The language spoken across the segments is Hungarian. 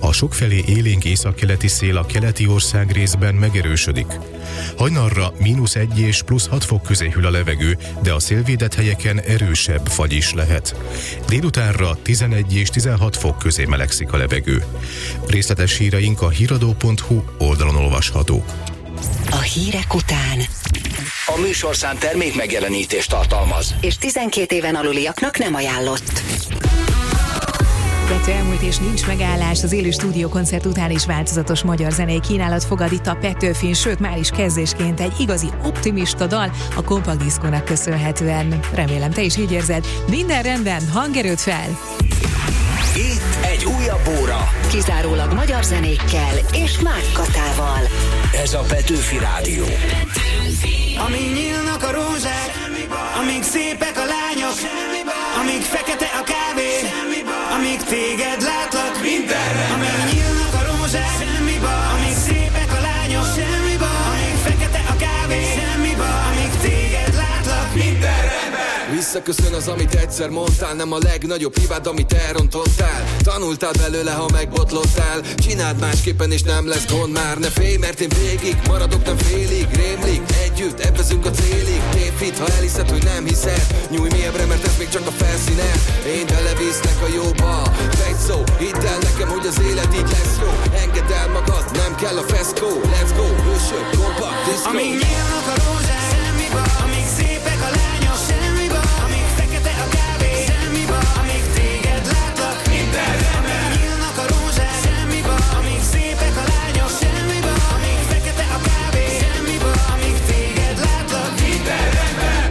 A sokfelé élénk északkeleti szél a keleti ország részben megerősödik. Hajnalra -1 és +6 fok közé hűl a levegő, de a szélvédett helyeken erősebb fagy is lehet. Délutánra 11 és 16 fok közé melegszik a levegő. Részletes híreink a hiradó.hu oldalon olvashatók. A hírek után A műsorszám termék megjelenítést tartalmaz, és 12 éven aluliaknak nem ajánlott. Elmúlt és nincs megállás, az élő stúdiókoncert után is változatos magyar zenei kínálat fogad itt a Petőfin, sőt már is kezdésként egy igazi optimista dal a Compact Disco-nak köszönhetően. Remélem te is így érzed. Minden rendben, hangerőt fel! Itt egy újabb óra. Kizárólag magyar zenékkel és Mák Katával. Ez a Petőfi Rádió. Amíg nyílnak a rózsák, amíg szépek a lányok, amíg fekete a kávé, amíg téged látlak, amíg nyílnak a rózsák, amíg szépek a lányok, amíg fekete a kávé, amíg téged látlak, minden rendben. Visszaköszön az, amit egyszer mondtál, nem a legnagyobb hibád, amit elrontottál. Tanultál belőle, ha megbotlottál. Csináld másképpen és nem lesz gond már. Ne félj, mert én végig maradok, nem félig. Rémlik, együtt, ebbezünk a célig. Tévhit, ha elhiszed, hogy nem hiszed. Nyújj mélyebbre, mert ez még csak a felszínen. Én belevisznek a jóba. Egy szó, hidd el nekem, hogy az élet így lesz jó. Engedd el magad, nem kell a feszkó. Let's go, hősök, Compact Disco. Amíg nyílnak a rózsák, amíg szépek a lányok, amíg fekete a kávé, amíg téged látlak, minden rendben. Amíg nyílnak a rózsák, amíg szépek a lányok, amíg fekete a kávé, amíg téged látlak, minden rendben.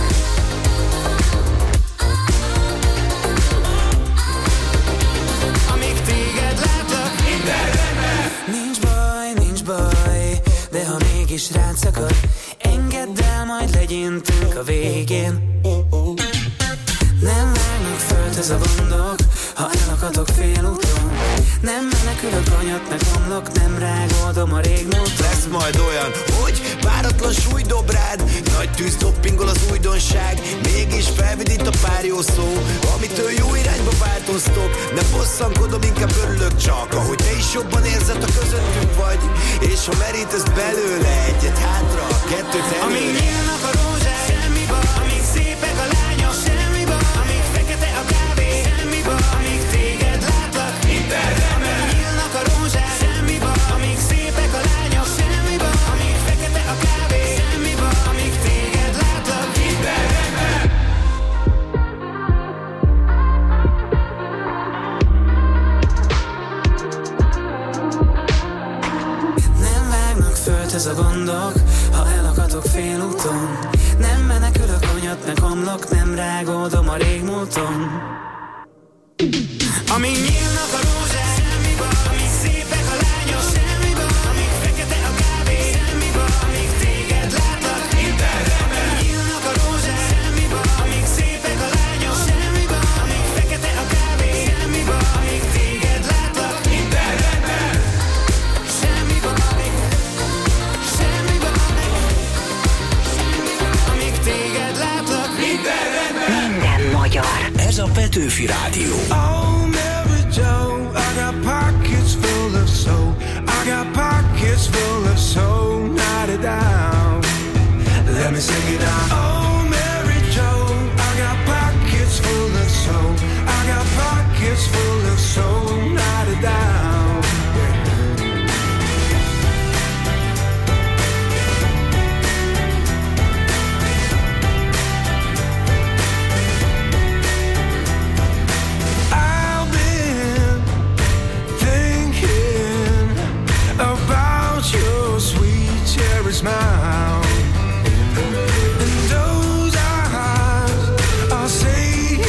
Amíg téged látlak, minden rendben. Nincs baj, de ha mégis rád szakad, engedd el, majd legyintünk a végén. Nem vágnak földhöz a gondok, ha elakadok félúton. Nem menekülök, anyat megomlok, nem rágódom a régmúlton. Lesz majd olyan, hogy váratlan súly dob rád, nagy tűz doppingol az újdonság, mégis felvidít a pár jó szó, amitől jó irányba változtok. Nem bosszankodom, inkább örülök csak, ahogy te is jobban érzed, ha közöttünk vagy. És ha merítesz belőle egyet hátra, kettőt előre. Amíg nyílnak a rózsák, amíg szépek a lányok, amíg fekete a kávé, amíg téged látlak, minden rendben. Amíg nyílnak a rózsák, amíg szépek a lányok, amíg fekete a kávé, amíg téged látlak, minden rendben. Nem vágnak földhöz a gondok, ha elakadok félúton. Nem menekülök, anyat megomlok, nem rágódom a régmúlton. Amíg nyílnak a rózsák, amíg szépek a lányok, amíg fekete a kávé, amíg téged látlak, minden rendben. Amíg nyílnak a rózsák, amíg szépek a lányok, amíg fekete a kávé, amíg téged látlak, minden rendben. Semmi baj, amíg téged látlak, minden rendben. Minden magyar. Ez a Petőfi Rádió. Oh, Mary Jo, I got pockets full of soul. I got pockets full of soul. Not it down. Let me sing it out. Oh, Mary Jo, I got pockets full of soul. I got pockets full of soul. Not it down. Smile, and those eyes are saying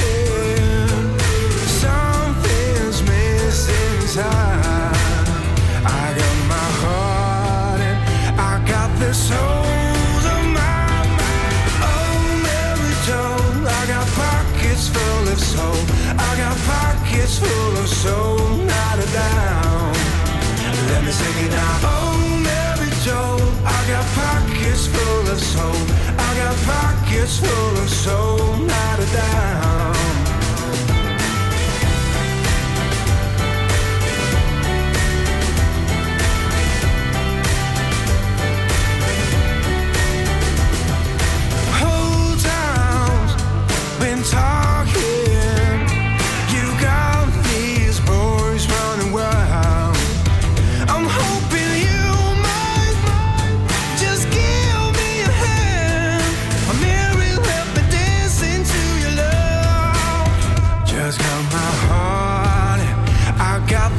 something's missing inside. I got my heart and I got the souls of my mind. Oh, Mary Jo, I got pockets full of soul. I got pockets full of soul, not a down. Let me sing it now. Oh, Mary Jo, I got pockets full of soul. I got pockets full of soul, not a down.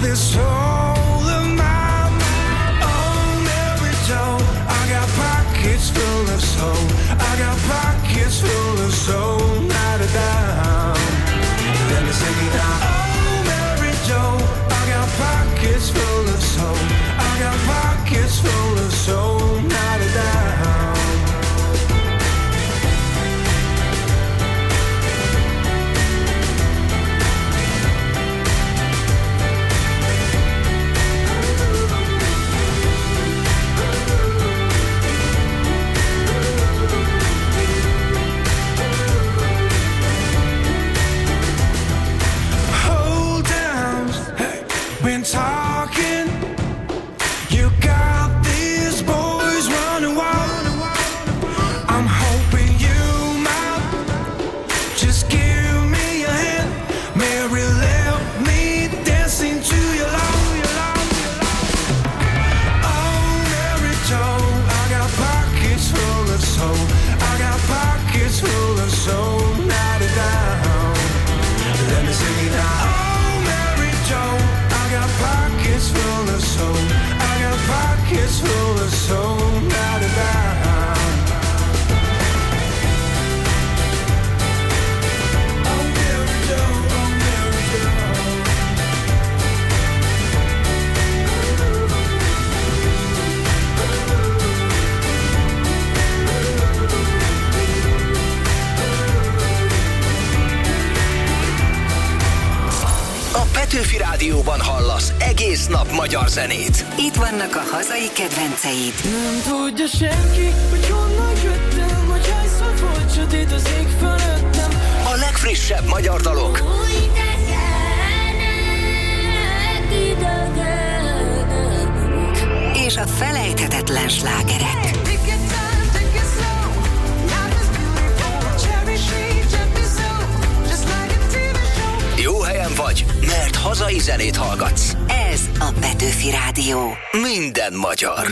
this soul of mine. On every toe, I got pockets full of soul. I got pockets full of soul, not a dime. Let me sing it now. On every toe, I got pockets full of soul. I got pockets full of soul, not a dime. Been talking, you got these boys running wild. I'm hoping you might just give me a hand. Mary, let me dance into your love. On every toe, I got pockets full of soul. I got pockets full of soul, not a dime. Let me sing it now. On every toe, I got pockets full of soul. I got pockets full of soul, not a dime. Oh, Mary Jo, oh, Mary Jo. A Petőfi Rádióban hallasz egész nap magyar zenét. Itt vannak a hazai kedvenceid. Nem tudja senki, hogy honnan jöttem, hogy hányszor volt sötét az ég fölöttem. A legfrissebb magyar dalok. Új És a felejthetetlen slágerek. Jó helyen vagy, mert hazai zenét hallgatsz. Ez a Petőfi Rádió. Minden magyar.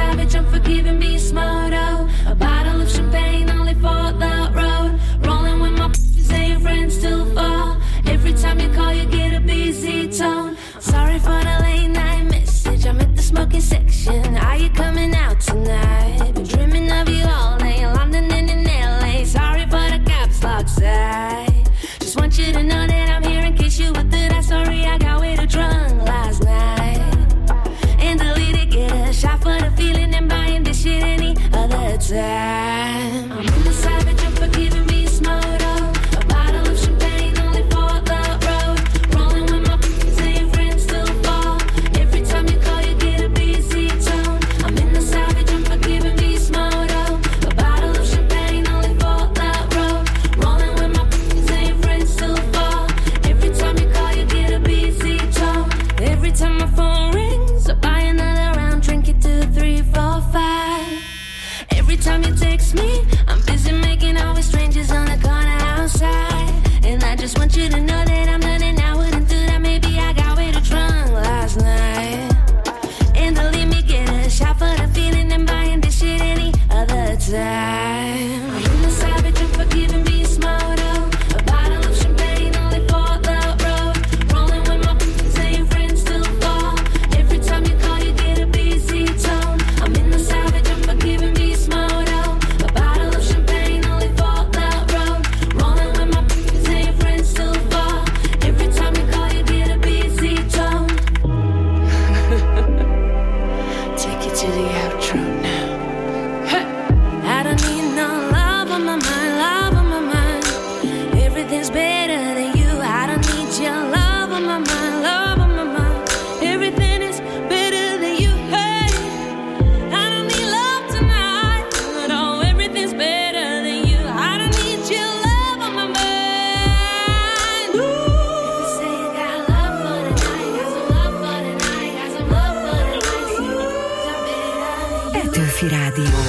Sorry for the late night message. I'm at the smoking section. Are you coming out tonight? Been dreaming of you all day in London and in LA. Sorry for the caps lock side. Just want you to know that I'm here in case you were through that story. I got way too drunk last night and deleted, get a shot for the feeling and buying this shit any other time. I'm in the savage, I'm forgiving me smoke up. A bottle of champagne only for the road. Rolling with my same friends still fall. Every time you call you get a busy tone. I'm in the savage, I'm forgiving me smoke up. A bottle of champagne only for the road. Rolling with my same friends still fall. Every time you call you get a busy tone. Every time my phone rings, I buy another round, drink it 2, 3, 4, 5. Every time you text me, I'm busy making out with strangers on the corner outside. And I just want you to know that I'm done and I wouldn't do that. Maybe I got way too drunk last night. And to leave me get a shot for the feeling and buying this shit any other time. I'm in the savage, I'm forgiving me smart out. A bottle of champagne only for the road. Rolling with my same friends still fall. Every time you call you get a busy tone. I'm in the savage, I'm forgiving me smart out. A bottle of champagne only for the road. Rolling with my same friends still fall. Every time you call you get a busy tone. Take it to the outro now. I don't need no love on my mind, love on my mind. Everything's better than you. I don't need your love on my mind, love on my mind. Everything is better than you. Hey, I don't need love tonight. No, everything's better than you. I don't need your love on my mind. Ooh. If you say you got love for the night, got some love for the night, got some love for the night. See, I'm better than you. Petőfi Rádió.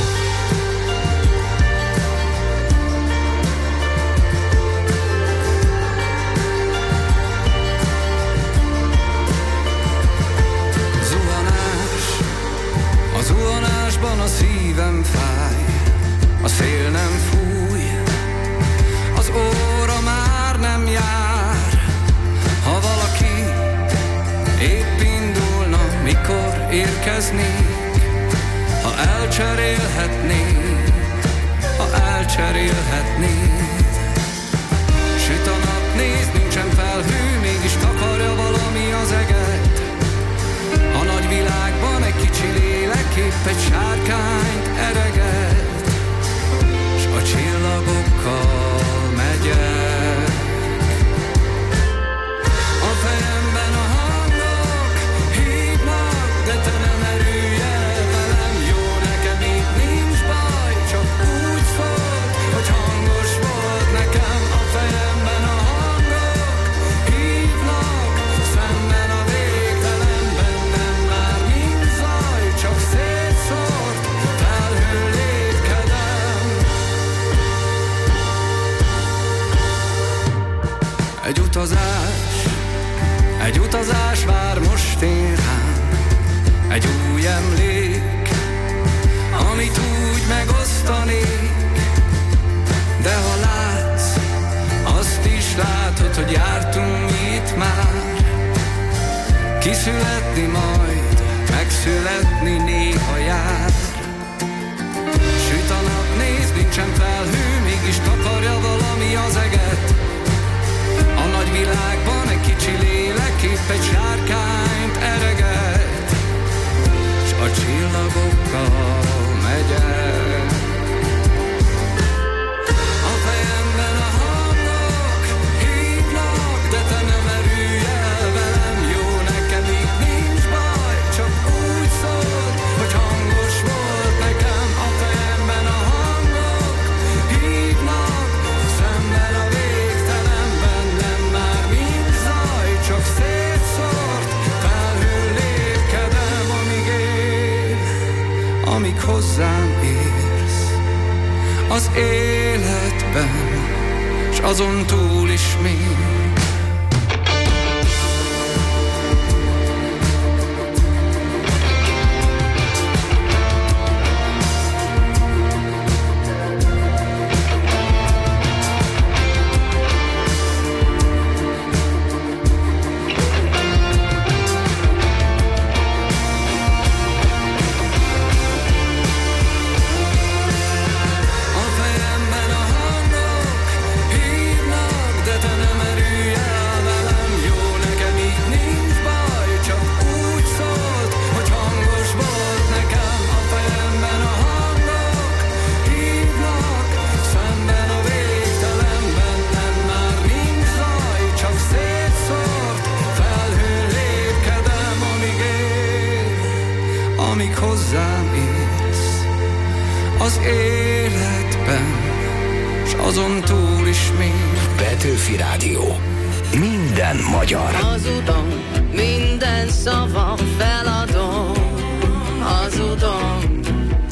A zuhanásban a szívem fáj, a szél nem fúj, az óra már nem jár. Ha valaki épp indulna, mikor érkeznék, ha elcserélhetnék, ha elcserélhetnék. Süt a nap, nézd, nincsen felhő, mégis takarja valami az eget. A nagy világban egy kicsi lélek épp egy sárkányt ereget, s a csillagokkal megyek. A fejemben a hangok hívnak, de te nem erülj el velem. Jó, nekem itt nincs baj, csak úgy szólt, hogy hangos volt nekem. A fejemben a hangok hívnak, szemben a végtelenben nem már nincs zaj, csak szétszórt felhő lépkedem. Egy utazás vár most én rám, egy új emlék, amit úgy megosztanék. De ha látsz, azt is látod, hogy jártunk itt már. Kiszületni majd, megszületni néha jár. Süt a nap, nézd, nincsen felhő, mégis takarja valami az eget. A nagy világban egy kicsi lélek épp egy sárkányt ereget, s a csillagokkal megyek. A fejemben a hangok hívnak, de te nem erülj el velem. Jó, nekem itt nincs baj, csak úgy szól, hogy hangos volt nekem. A fejemben a hangok hívnak, szemben a végtelenben nem már nincs zaj, csak szétszórt felhő lépkedem, amíg él, amíg hozzám érsz az életben, s azon túl is még. Amíg hozzám érsz az életben, s azon túl is még. Petőfi Rádió. Minden magyar. Hazudom, minden szavam feladom. Hazudom,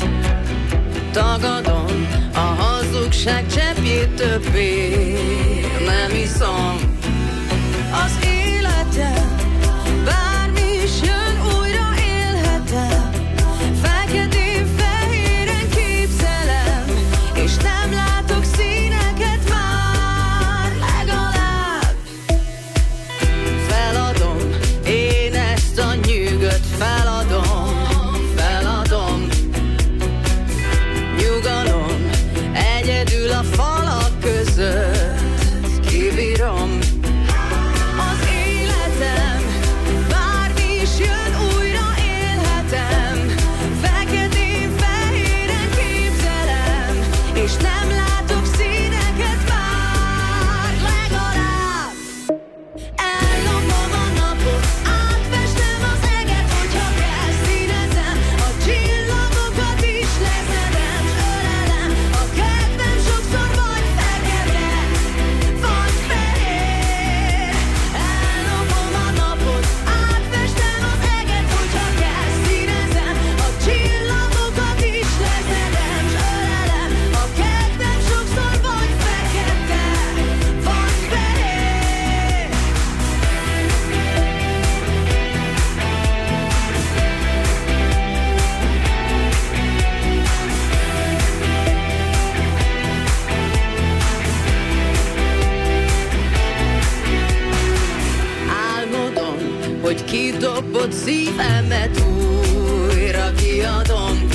tagadom, a hazugság cseppjét többé nem iszom. Az életem bármi is jön, újra élhetem. Feketén-fehéren képzelem, és nem látok színeket már. Legalább feladom, én ezt a nyűgöt feladom. Feladom, nyugalom, egyedül a falak között kibírom. Az életem Dobott szívemet újra kiadom.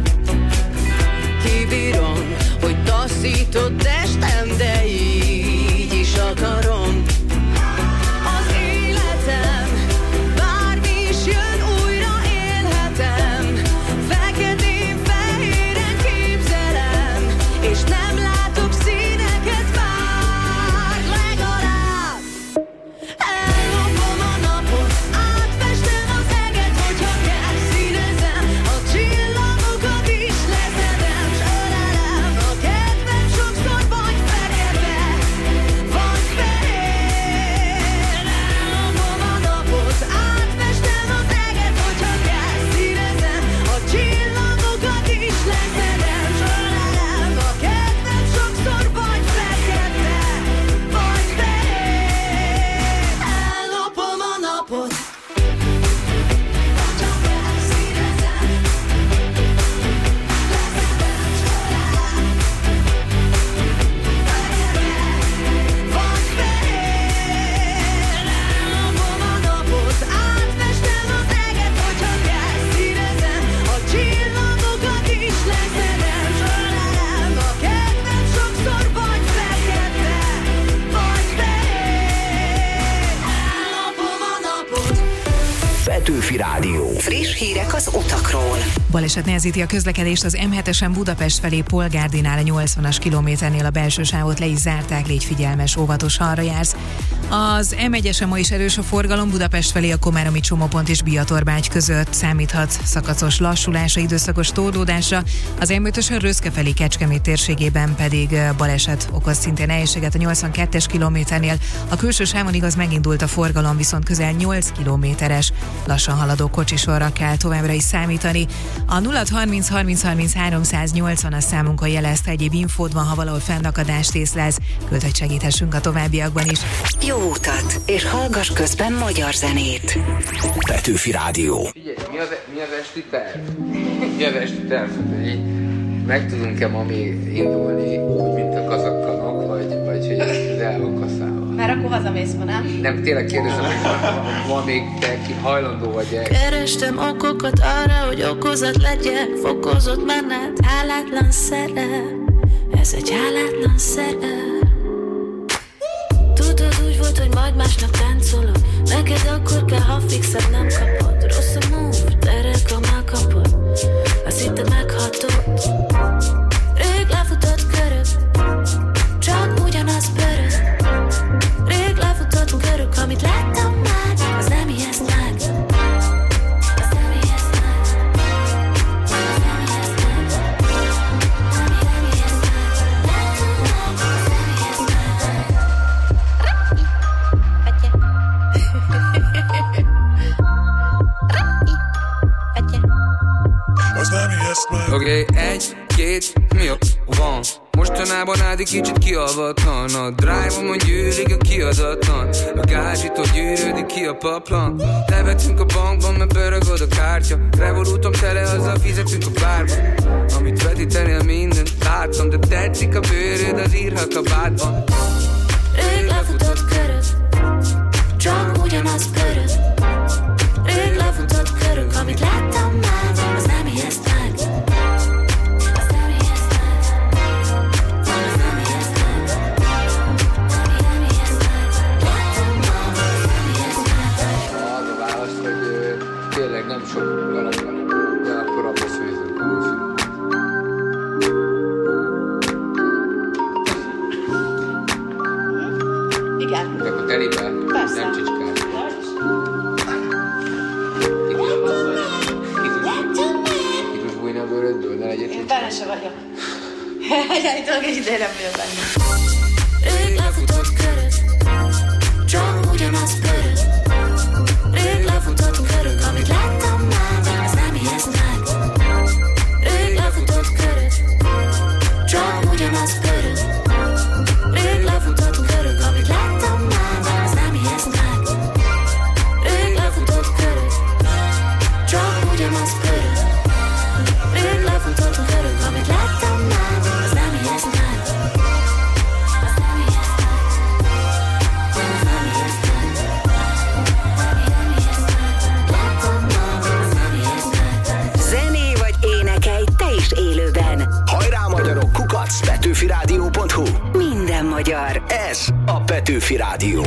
Kibírom, hogy taszított testem, de így is akarom. Az életem, bármi is jön, újra élhetem. Feketén-fehéren képzelem, és nem látok színeket már. Legalább ellopom a napot, átfestem az eget, hogyha kell, színezem a csillagokat is leszedem, s ölelem a kedvem sokszor vagy fekete, vagy fehér. Ellopom a napot, átfestem az eget, hogyha kell, színezem a csillagokat is leszedem, s ölelem a kedvem sokszor vagy fekete, vagy fehér. Ellopom a napot. Petőfi Rádió. Friss hírek az utakról. Baleset nehezíti a közlekedést az M7-esen Budapest felé Polgárdinál a 80-as kilométernél a belső sávot le is zárták, légy figyelmes, óvatos, ha arra jársz. Az M1-esen ma is erős a forgalom, Budapest felé a Komáromi csomópont és Biatorbágy között számíthat szakaszos lassulásra, időszakos torlódásra. Az M5-ösön Röszke felé Kecskemét térségében pedig baleset okoz szintén nehézséget a 82-es kilométernél. A külső sávon igaz megindult a forgalom, viszont közel 8 kilométeres lassan haladó kocsisorra kell továbbra is számítani. A 0630 30 30 380 a számunkon jelezte, egyéb infód van, ha valahol fennakadást észlelsz, küld, hogy segíthessünk a továbbiakban is. Jó utat, és hallgass közben magyar zenét. Petőfi Rádió. Figyelj, mi az esti terv? Mi az esti terv? Hogy így meg tudunk-e ma még indulni úgy, mint a kazakkanok, vagy hogy ez el van kaszálva? Már akkor hazamész, nem? Nem, tényleg kérdezem, hogy van még te ki hajlandó vagy-e? Kerestem okokat arra, hogy okozat legyek, fokozott menet, hálátlan szerep. Ez egy hálátlan szerep. Tudod, úgy volt, hogy majd másnap táncolok. Neked akkor kell, ha fixed nem kapod. Rossz a move, de reklamál kapod. Azt hittem meghatod. Rég lefutott körök, csak ugyanaz pörög. Rég lefutott körök, amit láttam már, az nem ijeszt meg. Az nem ijeszt meg. Az nem ijeszt meg. Nem ijeszt meg. Láttam már, az nem ijeszt meg. Oké, egy, két, mi a van? Mostanában Ádi kicsit kiavatlan. A drive-omon gyűlik a kiadatlan. A gázsitól gyűrődik ki a paplan. Levetünk a bankban, mert pörög a kártya. Revolútom tele, azzal fizetünk a bárba. Amit vetítenél, mindent láttam. De tetszik a bőröd, az írhat a bádban. Rég lefutott körök, csak ugyanaz pörög. Rég lefutott körök, amit láttam már, az nem ijeszt meg. Az nem ijeszt meg. Az nem ijeszt meg. Nem ijeszt meg. Láttam már, az nem ijeszt meg. Az a válasz, hogy tényleg nem sok alapban, de akkor abba szűzünk úgy. Igen. De akkor telibe? Persze. Nem csicskál. Ki tudsz bújni a bőrödből, ne legyél csicskál. Benne se vagyok. Egyáltalán egy ideje nem vagyok benne. Rég lefutott körök, csak ugyanaz pörög. Rég lefutott körök, amit láttam már, az nem ijeszt meg. Rég lefutott körök, csak ugyanaz pörög. Rég lefutott körök, amit láttam már, az nem ijeszt meg. Rég lefutott körök, csak ugyanaz pörög. Rég lefutott körök, amit láttam már, az nem ijeszt meg. Az nem ijeszt meg. petőfirádió.hu. Minden magyar. Ez a Petőfi Rádió.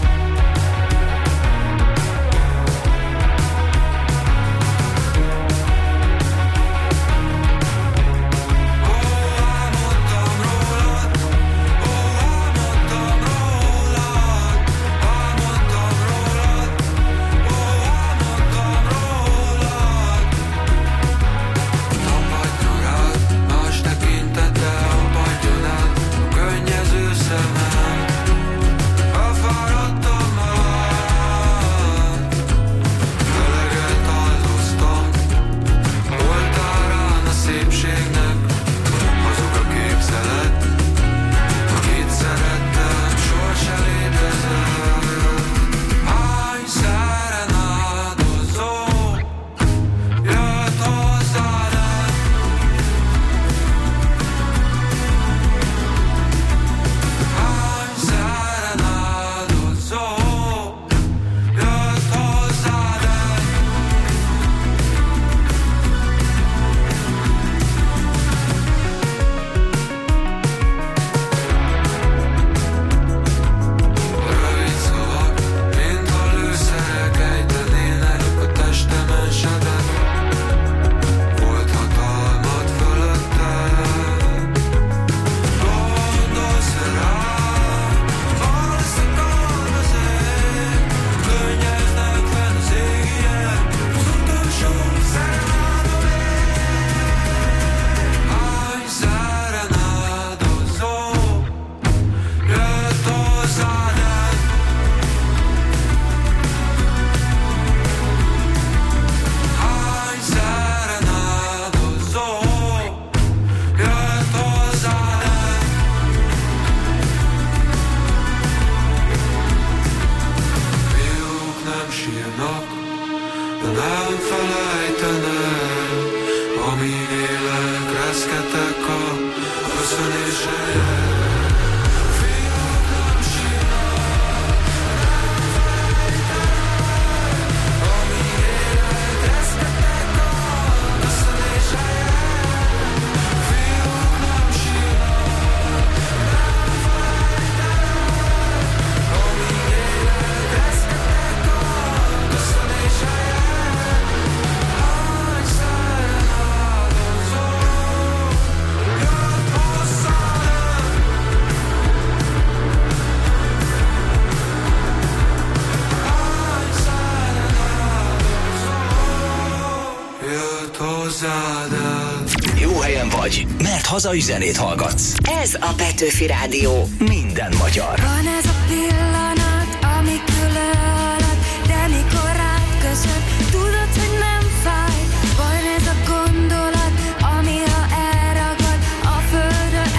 Jó helyen vagy, mert hazai zenét hallgatsz. Ez a Petőfi Rádió. Minden magyar. Van ez a pillanat, ami különöd, de mikor rád köszön, tudod, hogy nem fáj. Van ez a gondolat, ami ha elragad, a földön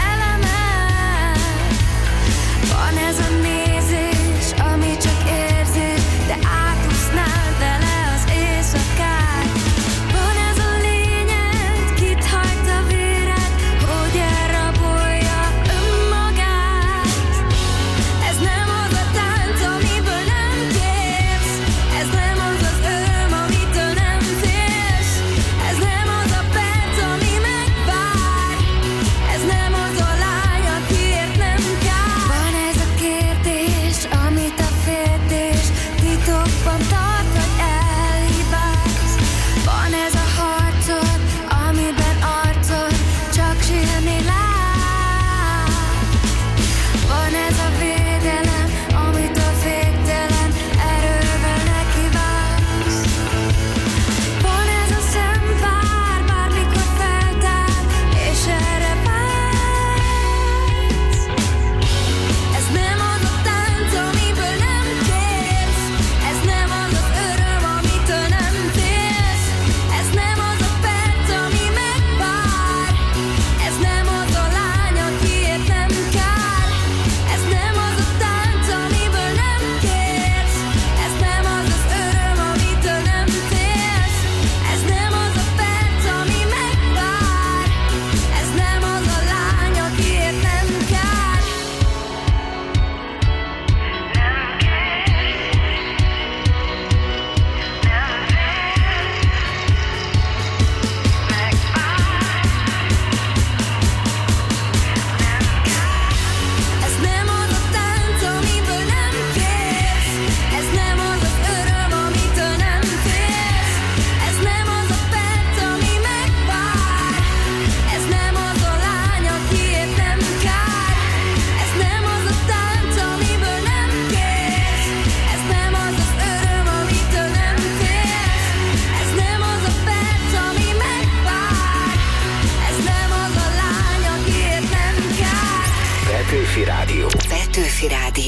elemel. Van ez a nézés, ami csak érzés, de átúsznál vele az éjszakát. Van ez a lényed, kit hajt a véred, hogy elrabolja önmagát. Ez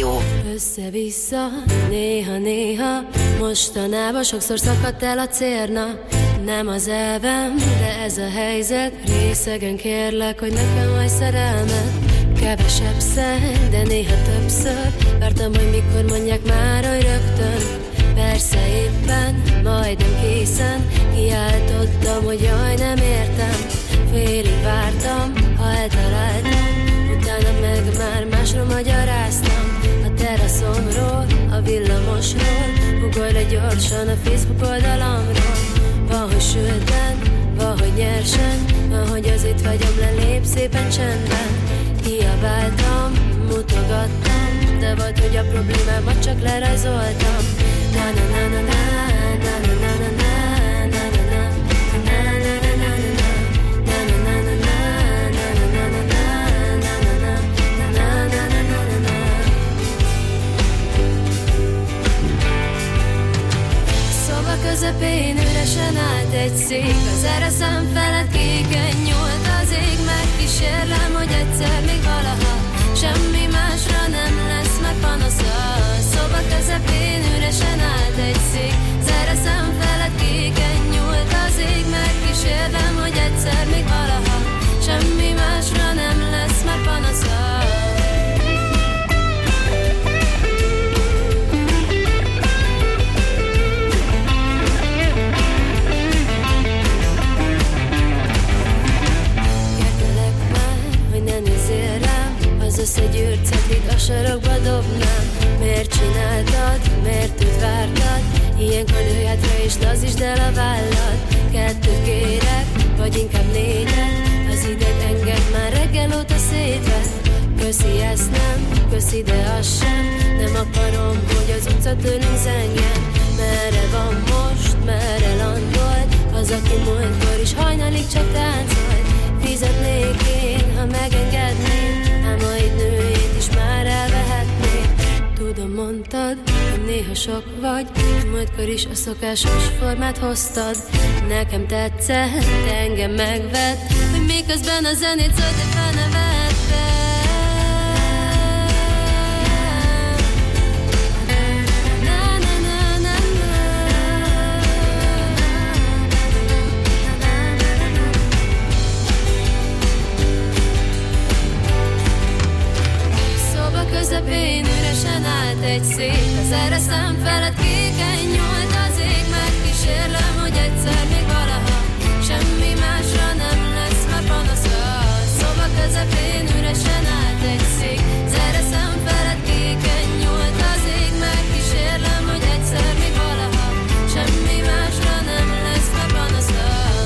Rádió. Össze-vissza, néha-néha, mostanában sokszor szakadt el a cérna. Nem az elvem, de ez a helyzet. Részegen kérlek, hogy nekem hajj szerelmet. Kevesebb szeg, de néha többször. Vártam, hogy mikor mondják már, hogy rögtön. Persze éppen, majdnem készen. Kiáltottam, hogy jaj, nem értem. Félig vártam, ha eltaláltam. Utána meg már másra magyaráztam. A teraszomról, a villamosról. Ugorj le gyorsan a Facebook oldalamról. Van, hogy sülten, van, hogy nyersen. Van, hogy az itt vagyom, lelép szépen csendben. Kiabáltam, mutogattam, de volt, hogy a problémámat csak lerajzoltam. Na-na-na-na-na, na-na-na-na-na. Közepén üresen állt egy szék. Az ereszem felett kéken nyúlt az ég. Megkísérlem, hogy egyszer még valaha semmi másra nem lesz meg panasza. Szoba közepén üresen állt egy szék. Az ereszem felett kéken nyúlt az ég. Megkísérlem, hogy egyszer még valaha semmi másra nem lesz meg panasza. Az összegyűrt cetlit a sarokba dobnám. Miért csináltad, miért őt vártad? Ilyenkor ülj hátra és lazítsd el a vállad. 2 kérek, vagy inkább 4. Az ideg enged már reggel óta szétvett. Köszi, ezt nem, köszi, de az sem. Nem akarom, hogy az utca tőlünk zengjen. Merre van most, merre landolt az, aki múltkor is hajnalig csak táncolt. Fizetnék én, ha megengedném, ám a nőjét is már elvehetném. Tudom, mondtad, hogy néha sok vagy, múltkor is a szokásos formát hoztad. Nekem tetszett, de engem megvett, hogy miközben a zenét szólt, de felnevetted. Közepén üresen állt egy szék. Az ereszem felett kéken nyúlt az ég. Megkísérlem, hogy egyszer még valaha semmi másra nem lesz már panasza. Szoba közepén üresen állt egy szék. Az ereszem felett kéken nyúlt az ég. Megkísérlem, hogy egyszer még valaha semmi másra nem lesz már panasza.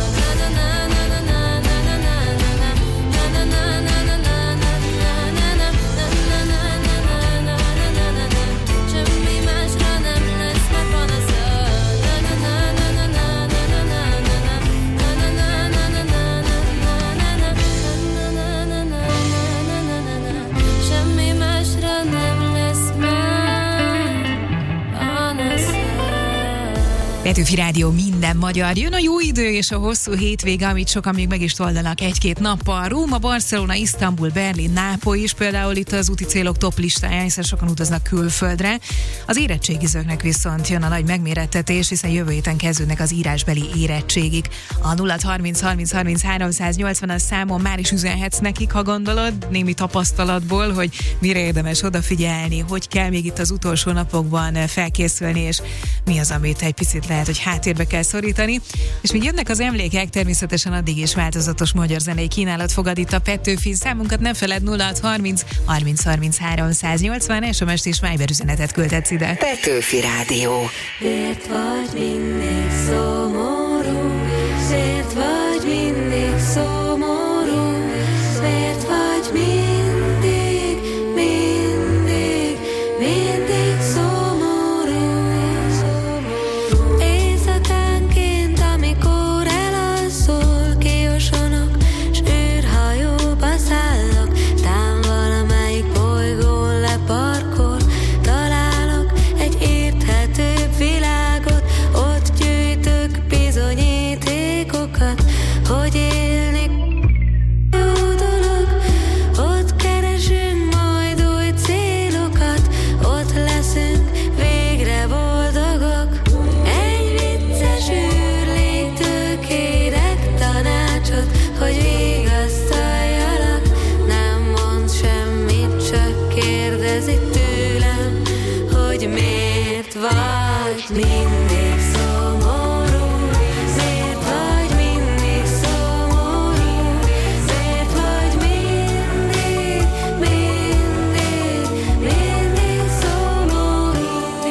Petőfi Rádió, minden magyar. Jön a jó idő és a hosszú hétvége, amit sokan még meg is toldanak 1-2 nappal. Róma, Barcelona, Isztambul, Berlin, Nápoly is például itt az úti célok top listáján, hiszen sokan utaznak külföldre. Az érettségizőknek viszont jön a nagy megmérettetés, hiszen jövő héten kezdődnek az írásbeli érettségik. A 0-30-30-33-180-as számon már is üzenhetsz nekik, ha gondolod, némi tapasztalatból, hogy mire érdemes odafigyelni, hogy kell még itt az utolsó napokban felkészülni, és mi az, amit egy picit lehet, hogy háttérbe kell szorítani. És még jönnek az emlékek, természetesen addig is változatos magyar zenei kínálat fogad itt a Petőfi. Számunkat ne feledd, 0-30-30-33-180, SMS-t és Viber üzenetet küldhetsz ide. Petőfi Rádió. Miért vagy mindig szomorú? Miért vagy mindig szomorú? Miért vagy mindig, mindig, mindig szomorú? Éjszakánként, amikor elalszol, kiosonok, s űrhajóba szállok, tán valamelyik bolygón leparkol, találok egy érthetőbb világot, ott gyűjtök mindig szomorú? Miért vagy mindig szomorú? Miért vagy mindig szomorú?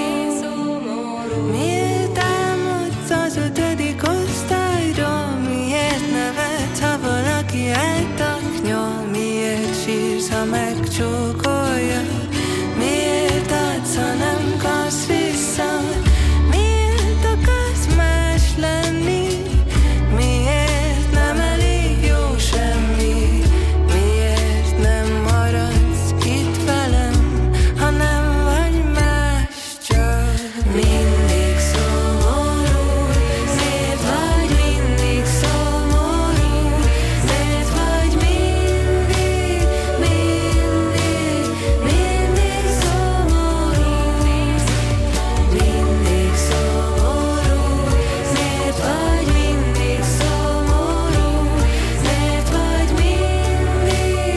Miért támadsz az 5. osztályról? Miért nevetsz, ha valaki eltaknyol? Miért sírsz, ha megcsókolja? Miért adsz, ha nem kapsz vissza? Miért akarsz más lenni? Miért nem elég jó semmi? Miért nem maradsz itt velem, ha nem vagy más, csak mindig szomorú? Miért vagy mindig szomorú? Miért vagy mindig szomorú? Mindig szomorú? Miért vagy mindig szomorú? Miért vagy mindig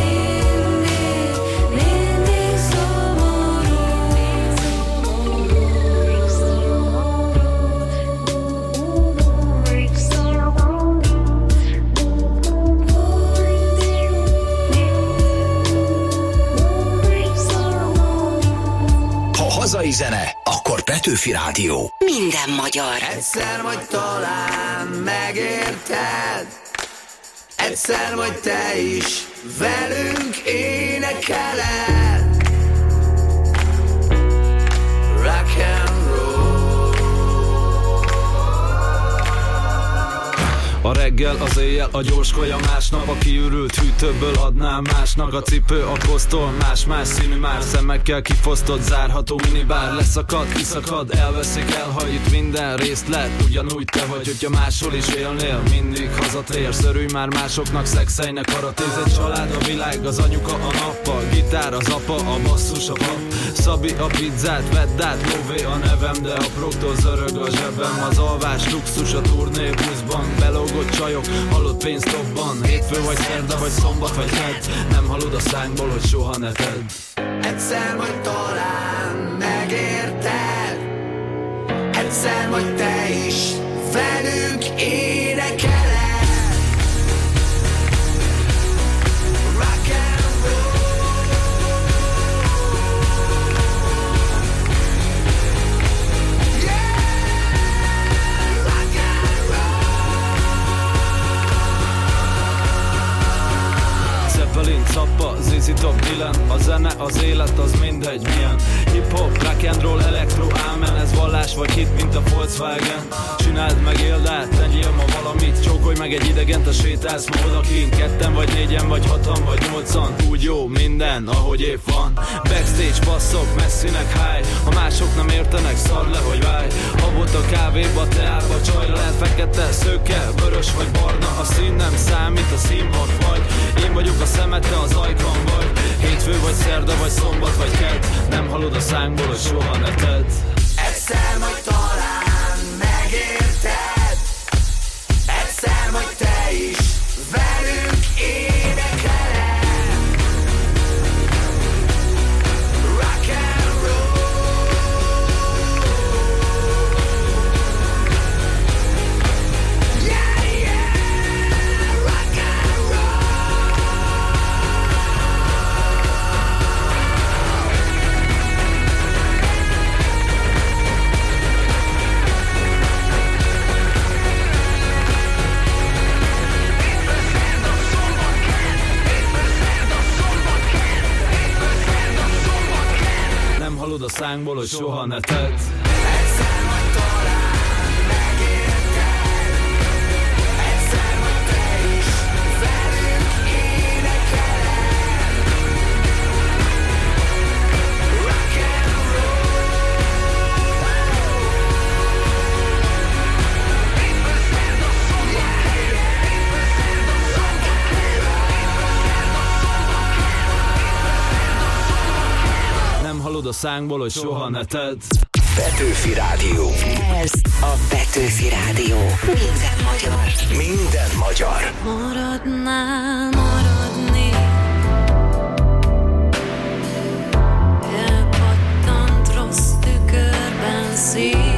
Ha hazai zene, akkor Petőfi Rádió. Minden magyar. Egyszer majd talán megérted, egyszer majd te is velünk énekeled. Rock and A reggel, az éjjel, a gyors kaja másnap. A kiürült hűtőből adnám másnak. A cipő a kosztól, más-más színű már. Szemekkel kifosztott, zárható minibár. Leszakad, kiszakad, elveszik, elhajít minden részlet. Ugyanúgy te vagy, hogyha máshol is élnél. Mindig hazatérsz, örülj már másoknak, szexelj, karatéz. Egy család, a világ, az anyuka, a nappal. Gitár, az apa, a basszus, a pap. Szabi a pizzát, vedd át, lóvé a nevem. De apróktól zörög a zsebem. Az alvás, luxus, a turné buszban. Belógott csajok, halott pénzt dobban. Hétfő vagy szerda, vagy szombat, vagy kedd. Nem hallod a szánkból, hogy soha ne tedd. egyszer majd talán megérted, egyszer majd te is velünk énekeled. Rock and roll. Yeah, rock and roll. Zeppelin, Zappa, ZZ Top, Dylan. A zene, az élet, az mindegy milyen. Hip-hop, rock and roll, elektro, ámen. Ez vallás vagy hit, mint a Volkswagen. Csináld meg, éld át, tegyél ma valamit. Csókolj meg egy idegent, a sétálsz ma odakint. Ketten vagy négyen, vagy hatan, vagy nyolcan. Úgy jó minden, ahogy épp van. Backstage, basszok, messzinek high. Ha mások nem értenek, szar le, hogy válj. Habot a kávéba, teába, csajra lehet fekete, szőke, vörös vagy barna. A szín nem számít, a színpad vagy. Én vagyok a szemed, te az ajkam vagy. Hétfő vagy szerda, vagy szombat, vagy kedd. Nem hallod a szánkból, hogy soha ne tedd. Egyszer majd talán megérted, egyszer majd te is velünk énekeled. Rock and roll. Yeah, yeah, rock and roll. Nem hallod a szánkból, hogy soha ne tedd. Egyszer majd talán megérted, egyszer majd te is velünk énekeled. Rock and roll. Nem hallod a szánkból, hogy soha ne tedd. Petőfi Rádió. Ez a Petőfi Rádió. Minden magyar. Minden magyar. Maradnál maradni, elpattant rossz tükörben szív.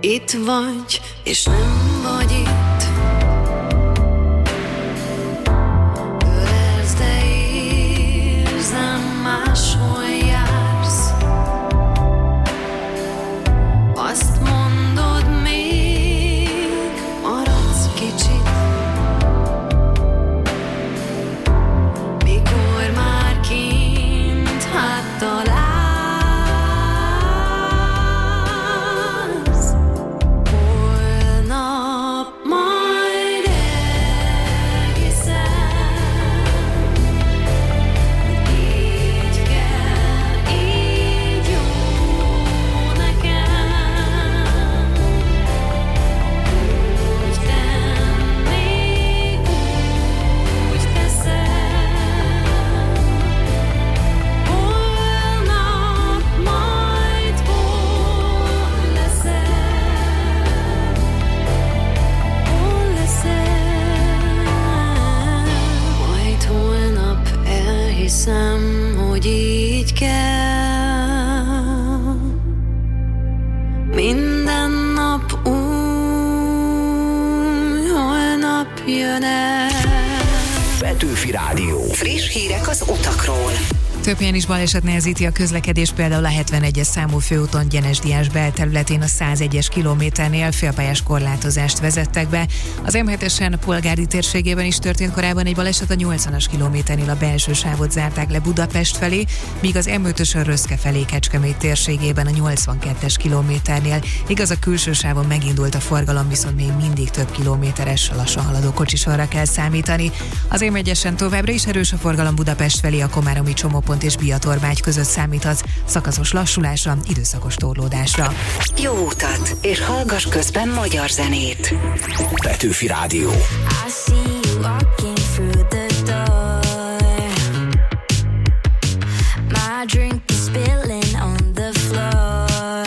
itt vagy, és nem vagy itt. Ölelsz, de érzem, máshol jársz. Azt mondod, még maradsz kicsit, mikor már kint háttalálsz. Holnap majd elhiszem, így kell, így jó nekem. Úgy tennék, úgy teszem. Holnap majd hol leszel? Hol leszel? Majd holnap elhiszem, hogy így kell. Minden nap új, holnap jön el. Petőfi Rádió. Friss hírek az utakról. Több helyen is baleset nehezíti a közlekedést, például a 71-es számú főúton Gyenes-Diás belterületén a 101-es kilométernél félpályás korlátozást vezettek be. Az M7-esen Polgári térségében is történt korábban egy baleset, a 80-as kilométernél a belső sávot zárták le Budapest felé, míg az M5-ösön Röszke felé Kecskemét térségében a 82-es kilométernél. Igaz, a külső sávon megindult a forgalom, viszont még mindig több kilométeres lassan haladó kocsisorra kell számítani. Az M1-esen továbbra is erős a forgalom Budapest felé, a komáromi csomópont és Biatorvágy között számíthatsz szakaszos lassulásra, időszakos torlódásra. Jó utat, és hallgass közben magyar zenét. Petőfi Rádió. I see you walking through the door. My drink is spilling on the floor.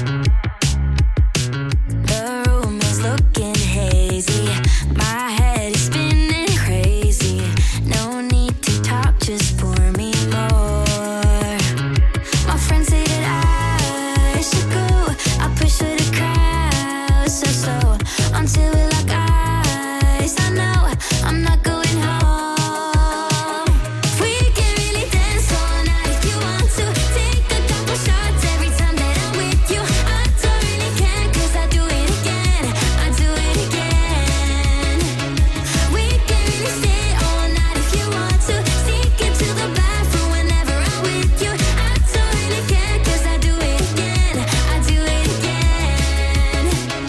The room is looking hazy. My head is spinning crazy. No need to talk, just pour me more. My friends say that I should go. I push through the crowd so slow until we lock eyes. I know I'm not going home. We can really dance all night if you want to. Take a couple shots every time that I'm with you. I don't really care 'cause I do it again. I do it again. We can really stay all night if you want to. Sneak into the bathroom whenever I'm with you. I don't really care 'cause I do it again. I do it again.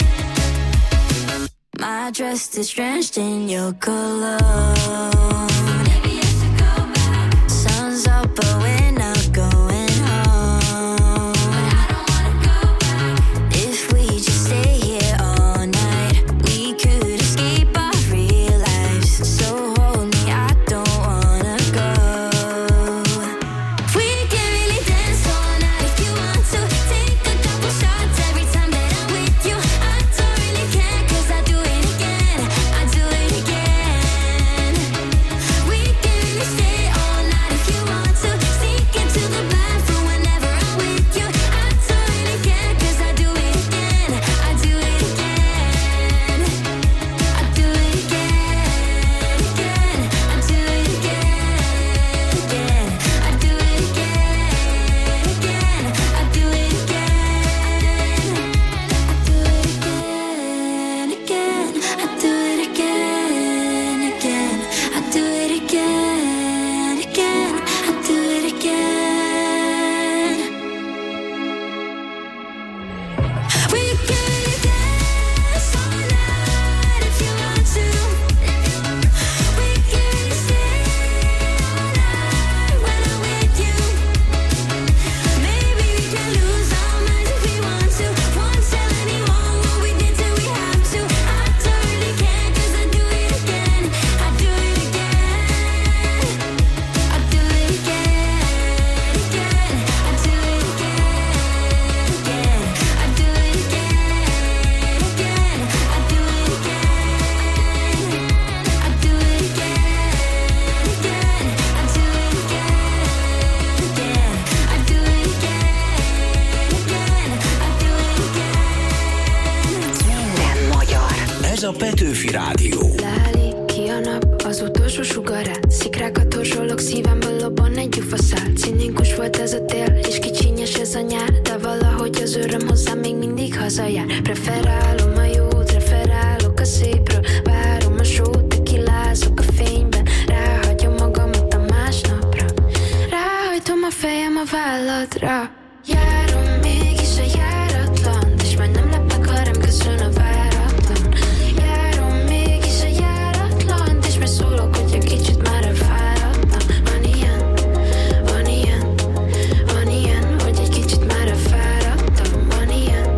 My dress is drenched in your cologne. Maybe I should go back. Sun's up, but we're not going home. But I don't wanna go back. If we just stay here all night, we could escape our real lives. So hold me, I don't wanna go. We can really dance all night if you want to. Take a couple shots every time that I'm with you. I don't really care 'cause I do it again. I do it again. We can szívemből lobban egy gyufaszál. Cinikus volt ez a tél, és kicsinyes ez a nyár, de valahogy az öröm hozzám még mindig hazajár. Preferálom a jót, referálok a szépről, várom a sót, tekilázok a fényben, ráhagyom magamat a másnapra, ráhajtom a fejem a válladra. Járom mégis a járatlan, és majd nem lep meg, ha rám köszön a váratlan. Járom mégis a járatlan, és majd szólok, hogy egy kicsit már elfáradtam. Van ilyen, hogy egy kicsit már elfáradtam. Van ilyen,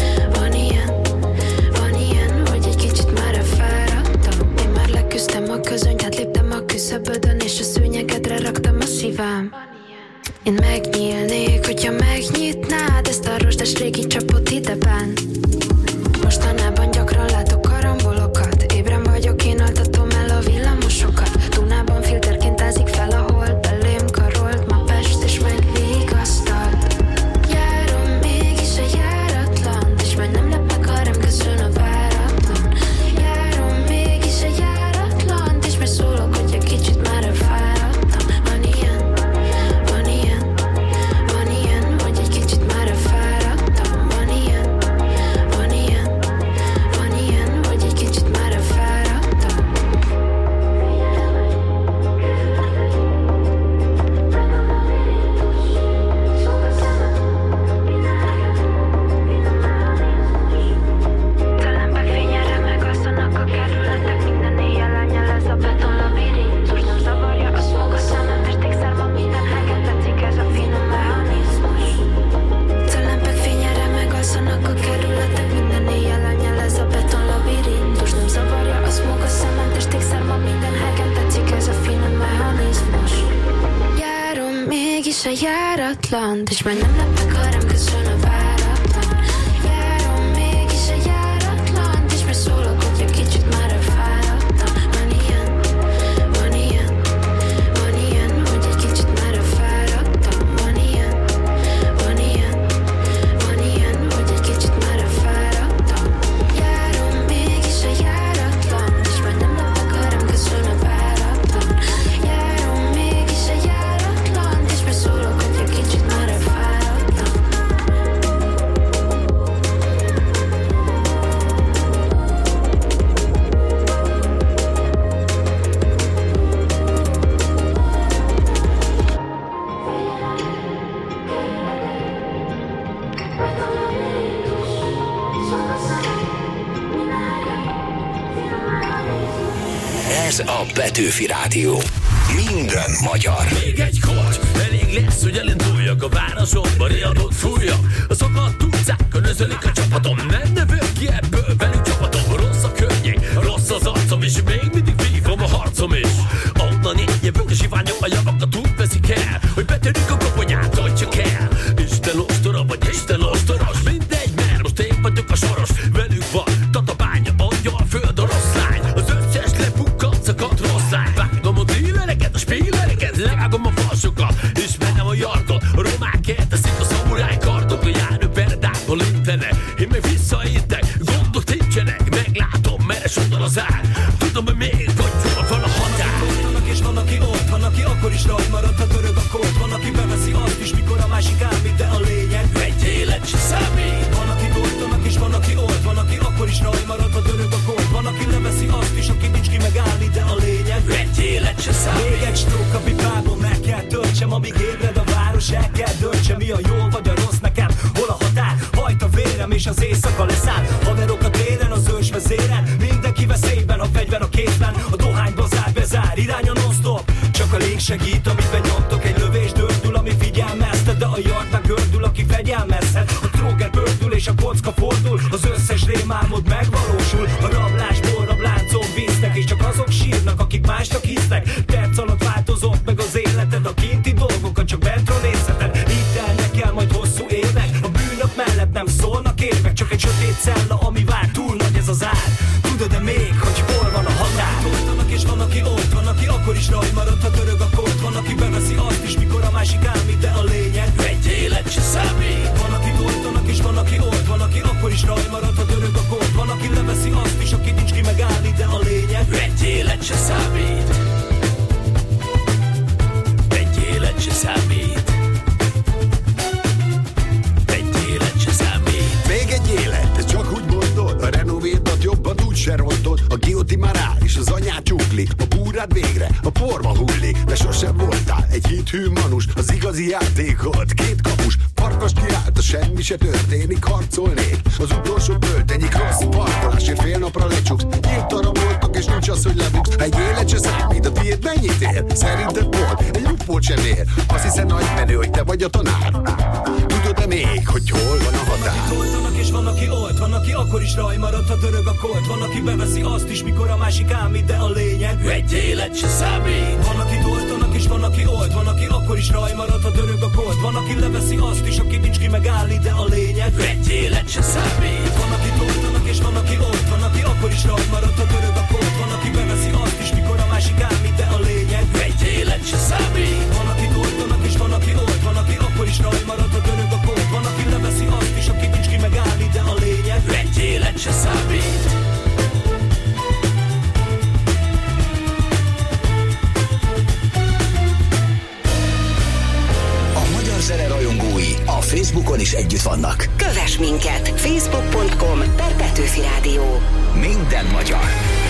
hogy egy kicsit már elfáradtam. Én már leküzdtem a közönyt, átléptem a küszöbödön, és a szőnyegedre raktam a szívem. Én megnyílnék, hogyha megnyitnád ezt a rozsdás régi csapot ideben. Mostanában gyakran látok karambolokat, ébren vagyok, én altatom el a villamosokat. Dunában filterként ázik fel a hold, belém karolt ma Pest, és megvigasztalt. Járom mégis a járatlan, és majd nem lep meg, ha rám köszön a váratlan. Járom mégis a járatlan, és majd szólok, hogy egy kicsit már elfáradtam. Van ilyen, hogy egy kicsit már elfáradtam. Van ilyen, hogy egy kicsit már elfáradtam. Talán fényre megasszanak a kerületek, minden éjjel elnyelez a beton labirintus. Nem zavarja a smog a szemem, testékszárma minden helyen, tetszik ez a finom mechanizmus. Talán fényre megasszanak a kerületek, minden éjjel elnyelez a beton labirintus. Nem zavarja a smog a szemem, testékszárma minden helyen, tetszik ez a finom mechanizmus. Járom mégis a járatlan, és majd nem lep meg, ha rám köszön a váratlan. Járom mégis a járatlan, és majd szólok, hogy egy kicsit már elfáradtam. Van ilyen, hogy egy kicsit már elfáradtam. Van ilyen, hogy egy kicsit már elfáradtam. Járom mégis a járatlan, és majd nem lep meg, ha rám köszön a váratlan. Járom mégis a járatlan, és majd szólok, hogy egy kicsit már elfáradtam. Ez a Petőfi Rádió. Minden magyar. Még egy kocs, elég lesz, hogy elinduljak a városomba, riadót fújjak. A szakadt utcákon özölik a csapatom, nem növök ki ebből, velük csapatom. Rossz a környék, rossz az arcom, és még mindig vívom a harcom is. Onnan így jövök a siványom, a javakat úgy veszik el, hogy betörjük a koponyát, hogy csak el. Isten ostora vagy Isten ostoros, mindegy, mert most én vagyok a soros. Velük van tatabánya, angyal, föld, a rossz lány. Az összes lepukkat, szakadt rossz lány. Vágom a dílereket, a spílereket, levágom a falsokat, és menem a jarkot. A romák elteszik a szamuráj kartot, a járőperdákból intene. Én meg visszaintek, gondok nincsenek, meglátom, meres oldal az ár. Tudom, hogy még vagy jól van a határ. Vannak és van, aki ott, van, aki akkor is rajt maradt, ha törög a kód. Van, aki beveszi azt is, mikor a másik ámít, de a lényeg egy élet se számít. Van, aki doltanak és van, aki ott, van, aki akkor is rajt maradt, ha törög a kód. Van, aki leveszi azt is, aki nincs ki megállni, de a lényeg egy élet se számít. Még egy stroke a pipából meg kell töltsem, amíg ébred a város, el kell döntsem, mi a jó vagy a rossz nekem. Hol a határ, hajt a vérem és az éjszaka leszáll. Haverok a téren, az ős vezéren, mindenki veszélyben, a fegyver a kézben. A dohányba zár, bezár, irány a non-stop. Csak a lég segít, amit benyomtok, egy lövés dördül, ami figyelmeztet, de a yard megördül, aki fegyelmezhet. A tróger bördül és a kocka fordul, az összes rémálmod megvalósul. A rablásból rabláncon víznek, és csak azok sírnak, akik másnak hisznek. Perc alatt változott meg az életed, a kinti dolgokat csak bentről nézheted. Hidd el, nekem majd hosszú évek, a bűnök mellett nem szólnak érvek. Csak egy sötét cella, ami vár, túl nagy ez az ár. Tudod-e még, hogy hol van a határ? Vannak és van, aki ott, van, aki akkor is rajt maradt, ha törög a kód. Van, aki beveszi azt is, mikor a másik ámít, de a lényeg egy élet se számít. Van, aki doltanak és van, aki ott, van, aki akkor is rajt maradt, ha törög a kód. Van, aki igazi játékot. Két kapus, parkast kiállt, a semmi se történik, harcolnék. Az utolsó töltenyik, rossz parkolásért fél napra lecsuksz. Nyílt arra voltak, és nincs az, hogy lebuksz. Egy élet se számít, a tiéd mennyit ér? Szerinted volt, egy rupót sem ér. Azt hiszem nagy menő, hogy te vagy a tanár. Tudod-e még, hogy hol van a határ? Van, aki toltanak, és van, aki olt. Van, aki akkor is raj maradt, ha dörög a kolt. Van, aki beveszi azt is, mikor a másik ámít, de a lényeg egy élet se számít. Van, aki toltanak, és van, aki olt. Van, aki akkor is raj maradt, ha dörög a kolt. Van, aki leveszi azt is, aki nincs ki megállni, de a lényeg egy élet se számít. Van, aki toltanak, és van, aki olt. Van, aki akkor is raj maradt, ha dörög a kolt. Van, aki beveszi azt is, mikor a másik ámít, de a lényeg egy élet se számít. Van, aki toltanak, és van, aki olt. Van, aki akkor is raj maradt, ha dörög a kolt. Van, aki leveszi azt is, aki nincs ki megállni, de a lényeg egy élet se számít. Zene rajongói a Facebookon is együtt vannak. Kövess minket! Facebook.com/Petőfi Rádió. Minden magyar.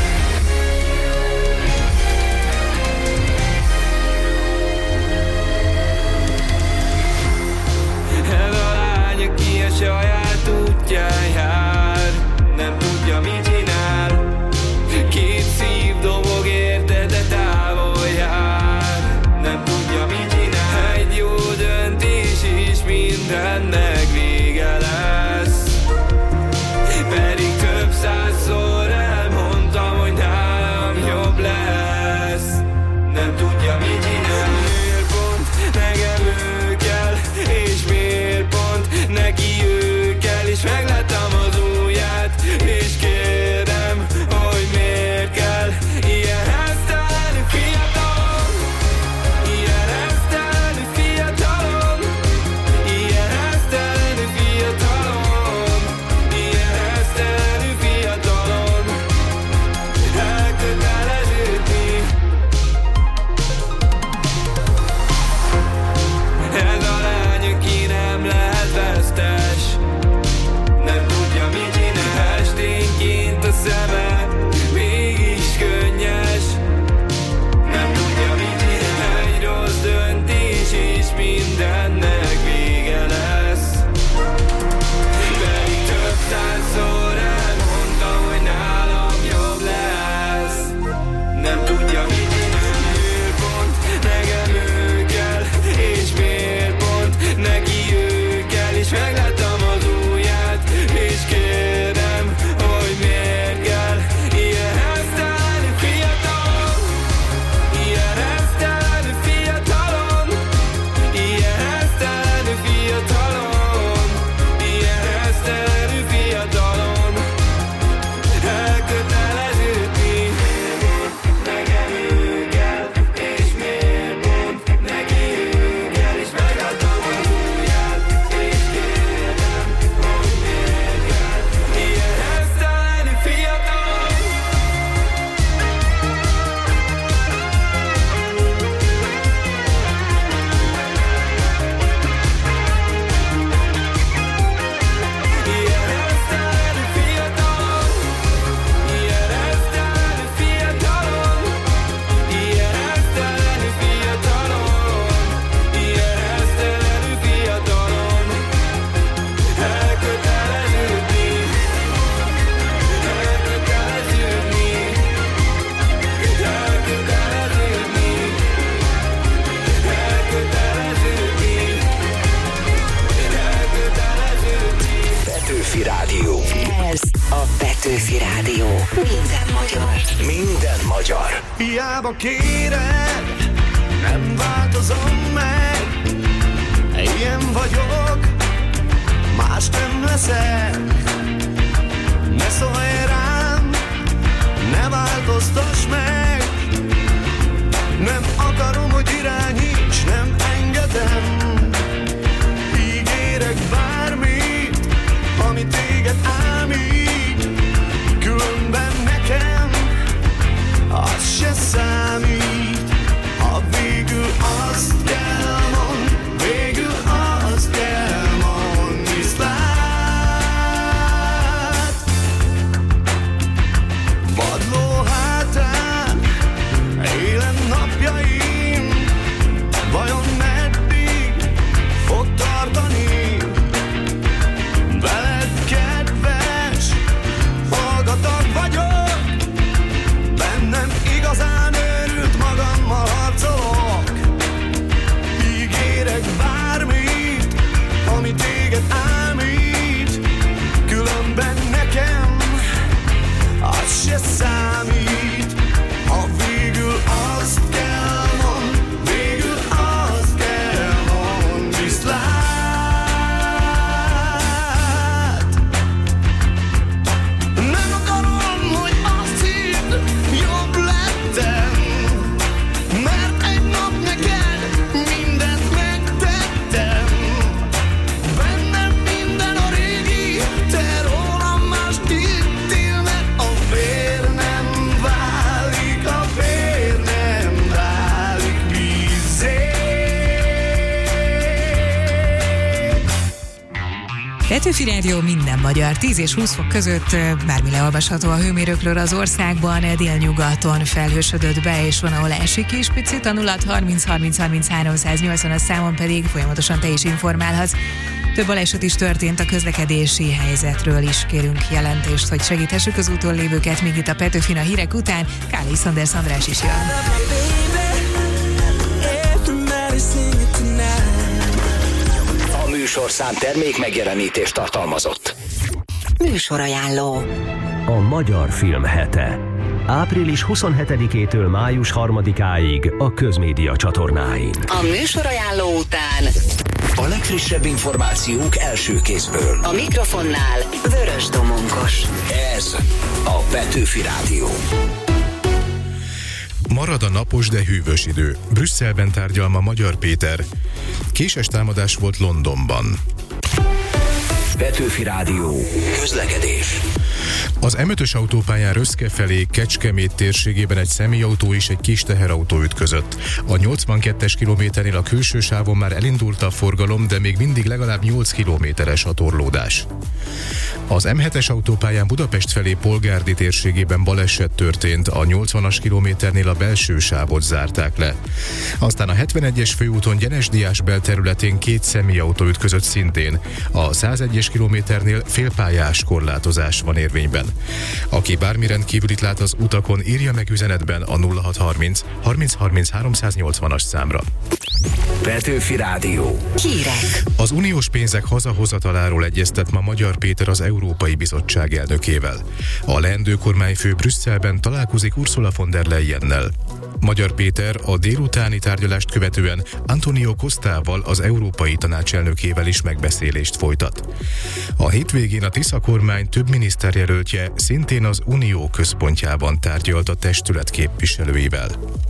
Ez a lány, aki a saját útján jár, nem tudja, mit csinál. Két szív dobog érte, de távol jár, nem tudja, mit csinál. Egy jó döntés és mindennek vége lesz. Pedig több százszor elmondtam, hogy nálam jobb lesz. Nem tudja, mit csinál. Miért pont nekem ő kell, és miért pont neki ő kell. És megláttam az ujját, és kérdem, hogy miért kell. Ilyen háztelenül fiatalon, ilyen háztelenül fiatalon, ilyen háztelenül fiatalon, ilyen háztelenül fiatalon, elköteleződni. Ez a lány, aki nem lehet vesztes, nem tudja, mit csinál. Esténként a szeme mégis könnyes, nem tudja, mit csinál. Egy rossz döntés és mindennek vége lesz. Pedig több százszor elmondtam, hogy nálam jobb lesz. Nem tudja, mit csinál. Miért pont nekem ő kell, és miért pont neki ő kell. És megláttam az ujját, és kérdem, hogy miért kell. Ilyen háztelenül fiatalon, ilyen háztelenül fiatalon, ilyen háztelenül fiatalon, ilyen háztelenül fiatalon, elköteleződni. Nekem ő kell, és miért pont neki ő kell. És megadtam az ujját, és kérdem, hogy miért kell. Ilyen háztelenül fiatalon. Ilyen háztelenül fiatalon, ilyen háztelenül fiatalon, ilyen háztelenül fiatalon, ilyen háztelenül fiatalon, elköteleződni, elköteleződni, elköteleződni, elköteleződni, elköteleződni. Petőfi Rádió. Ez a Petőfi Rádió. Minden magyar. Minden magyar. Hiába kéred, nem változom meg. Ilyen vagyok, más nem leszek. Ne szólj rám, ne változtass meg. Nem akarom, hogy irányíts, nem engedem. Ígérek bármit, ami téged ámít. Különben nekem az se számít. Ha végül azt kell mond, végül azt kell mond, viszlát. Petőfi Rádió, minden magyar, 10 és 20 fok között bármi leolvasható a hőmérőkről az országban, délnyugaton felhősödött be, és van, ahol esik is picit, a 0-30-30-30-380 számon pedig folyamatosan te is informálhatsz. Több baleset is történt, a közlekedési helyzetről is kérünk jelentést, hogy segíthessük az úton lévőket, míg itt a Petőfin a hírek után Káli Szanders András is jön. A műsorszám termék megjelenítést tartalmazott. Műsorajánló. A Magyar Film Hete. Április 27-től május 3-áig a Közmédia csatornáin. A műsorajánló után a legfrissebb információk első kézből. A mikrofonnál Vörös Domonkos. Ez a Petőfi Rádió. Marad a napos, de hűvös idő. Brüsszelben tárgyal ma Magyar Péter. Késes támadás volt Londonban. Petőfi Rádió. Közlekedés. Az M5-ös autópályán Röszke felé Kecskemét térségében egy személyautó és egy kis teherautó ütközött. A 82-es kilométernél a külső sávon már elindult a forgalom, de még mindig legalább 8 kilométeres a torlódás. Az M7-es autópályán Budapest felé Polgárdi térségében baleset történt, a 80-as kilométernél a belső sávot zárták le. Aztán a 71-es főúton Gyenes-Diás belterületén 2 személyautó ütközött szintén. A 101-es kilométernél félpályás korlátozás van érvényben. Aki bármi rendkívülit lát az utakon, írja meg üzenetben a 0630 30 30 380-as számra. Petőfi Rádió. Hírek. Az uniós pénzek hazahozataláról egyeztet ma Magyar Péter az Európai Bizottság elnökével. A leendő kormányfő Brüsszelben találkozik Ursula von der Leyennel. Magyar Péter a délutáni tárgyalást követően Antonio Costával, az Európai Tanács elnökével is megbeszélést folytat. A hétvégén a Tisza kormány több miniszterjelöltje szintén az Unió központjában tárgyalt a testület képviselőivel.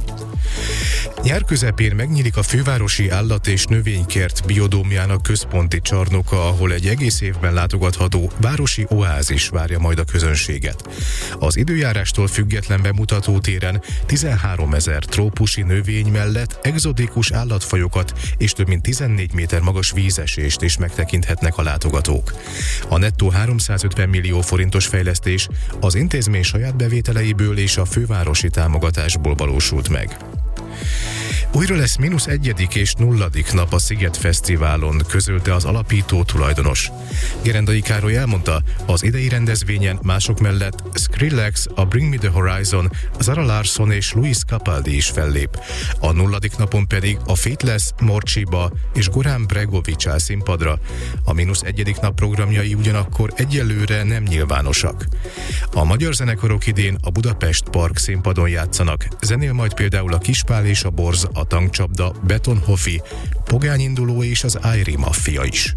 Nyár közepén megnyílik a fővárosi állat- és növénykert biodómjának központi csarnoka, ahol egy egész évben látogatható városi oázis várja majd a közönséget. Az időjárástól független bemutatótéren 13 000 trópusi növény mellett egzotikus állatfajokat és több mint 14 méter magas vízesést is megtekinthetnek a látogatók. A nettó 350 millió forintos fejlesztés az intézmény saját bevételeiből és a fővárosi támogatásból valósult meg. Újra lesz -1. és 0. nap a Sziget Fesztiválon, közölte az alapító tulajdonos. Gerendai Károly elmondta, az idei rendezvényen mások mellett Skrillex, a Bring Me The Horizon, Zara Larsson és Luis Capaldi is fellép. A 0. napon pedig a Faithless, Morcsiba és Goran Bregovic áll színpadra. A -1. nap programjai ugyanakkor egyelőre nem nyilvánosak. A magyar zenekarok idén a Budapest Park színpadon játszanak, zenél majd például a Kispál és a Borz, a Tankcsapda, Betonhofi, Pogányinduló és az Airi Maffia is.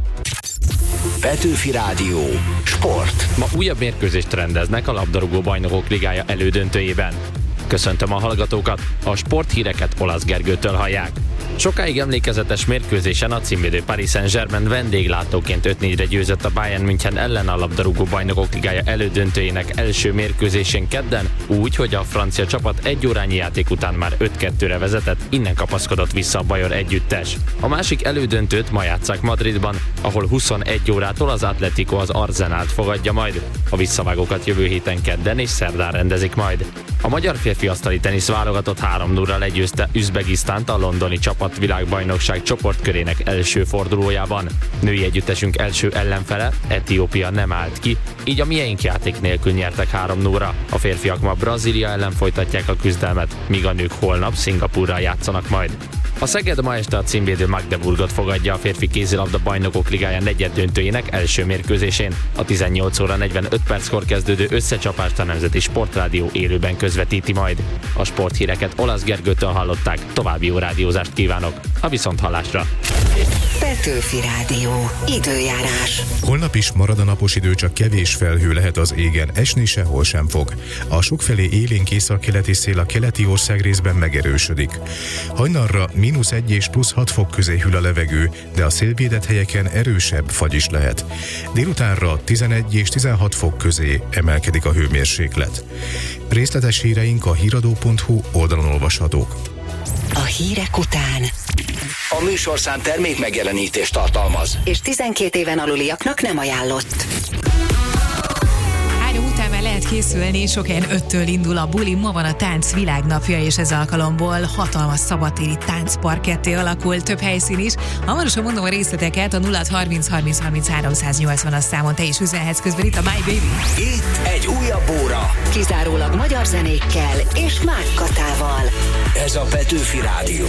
Petőfi Rádió. Sport. Ma újabb mérkőzést rendeznek a labdarúgó bajnokok ligája elődöntőjében. Köszöntöm a hallgatókat, a sporthíreket Olasz Gergőtől hallják. Sokáig emlékezetes mérkőzésen a címvédő Paris Saint-Germain vendéglátóként 5-4-re győzött a Bayern München ellen a labdarúgó bajnokok ligája elődöntőjének első mérkőzésén kedden, úgy, hogy a francia csapat 1 órányi játék után már 5-2-re vezetett, innen kapaszkodott vissza a bajor együttes. A másik elődöntőt ma játsszák Madridban, ahol 21 órától az Atletico az Arsenált fogadja majd. A visszavágókat jövő héten kedden és szerdán rendezik majd. A magyar férfi asztali tenisz válogatott 3-0-ra legyőzte Üzbegisztánt a londoni csapat világbajnokság csoportkörének első fordulójában. Női együttesünk első ellenfele, Etiópia nem állt ki, így a miénk játék nélkül nyertek 3-0-ra. A férfiak ma Brazília ellen folytatják a küzdelmet, míg a nők holnap Szingapúrral játszanak majd. A Szeged ma este a címvédő Magdeburgot fogadja a férfi kézilabda bajnokok ligája negyeddöntőjének első mérkőzésén. A 18 óra 45 perckor kezdődő összecsapást a Nemzeti Sportrádió élőben közvetíti majd. A sporthíreket Olasz Gergőtől hallották, további jó rádiózást kívánok, a viszonthallásra. Petőfi Rádió. Időjárás. Holnap is marad a napos idő, csak kevés felhő lehet az égen, esni sehol sem fog. A sokfelé élénk északkeleti szél a keleti országrészben megerősödik. Hajnalra -1 és +6 fok közé hűl a levegő, de a szélvédett helyeken erősebb fagy is lehet. Délutánra 11 és 16 fok közé emelkedik a hőmérséklet. Részletes híreink a híradó.hu oldalon olvashatók. a hírek után. A műsorszám termék megjelenítést tartalmaz. És 12 éven aluliaknak nem ajánlott. 3 után már lehet készülni, sok helyen 5-től indul a buli, ma van a tánc világnapja, és ez alkalomból hatalmas szabadtéri táncparketté alakul, több helyszín is. Hamarosan mondom a részleteket, a 0-30-30-33-180-as számon te is üzenhetsz közben itt a My Baby. Itt egy újabb óra. Kizárólag magyar zenékkel és Mák Katával. Ez a Petőfi Rádió.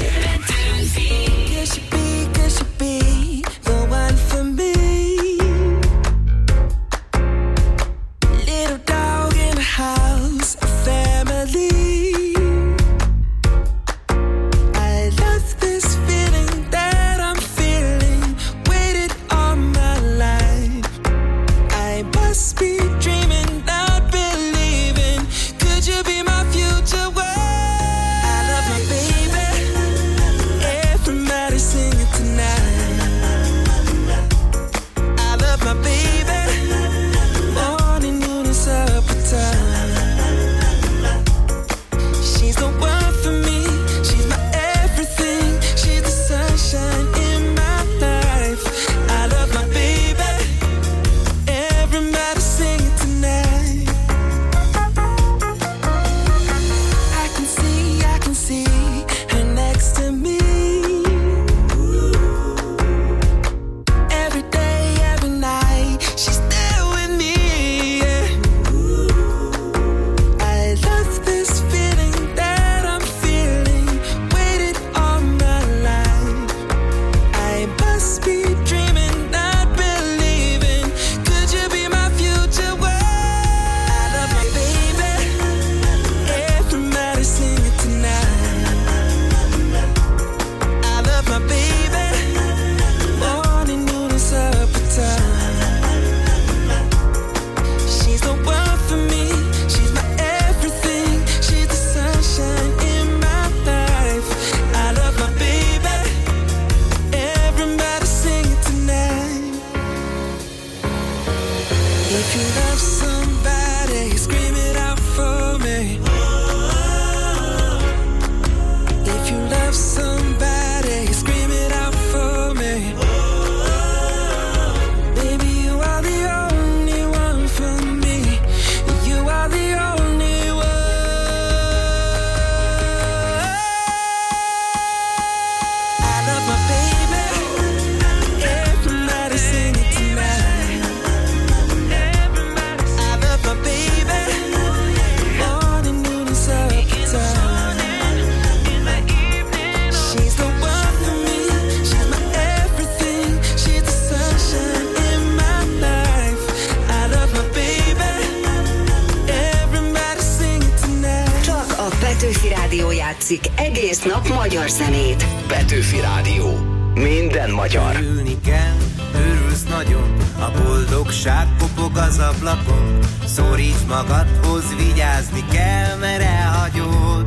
Egész nap magyar zenét. Petőfi Rádió. Minden magyar. Örülni kell, örülsz nagyon, a boldogság kopog az ablakon. Szoríts magadhoz, vigyázni kell, mert elhagyod.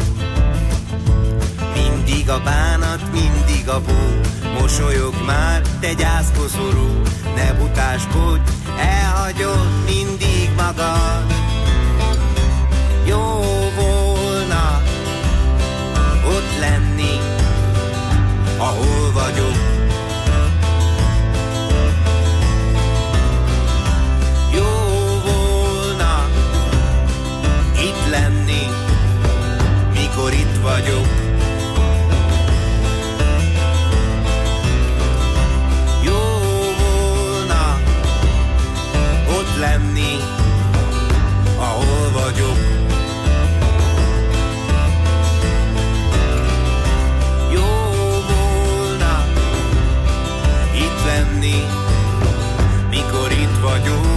Mindig a bánat, mindig a bó. Mosolyogj már, te gyászkoszorú. Ne butáskodj, elhagyod mindig magad. Jó volna ott lenni, ahol vagyok. Jó volna itt lenni, mikor itt vagyok. Jó volna ott lenni, ahol vagyok. Mikor itt vagyok.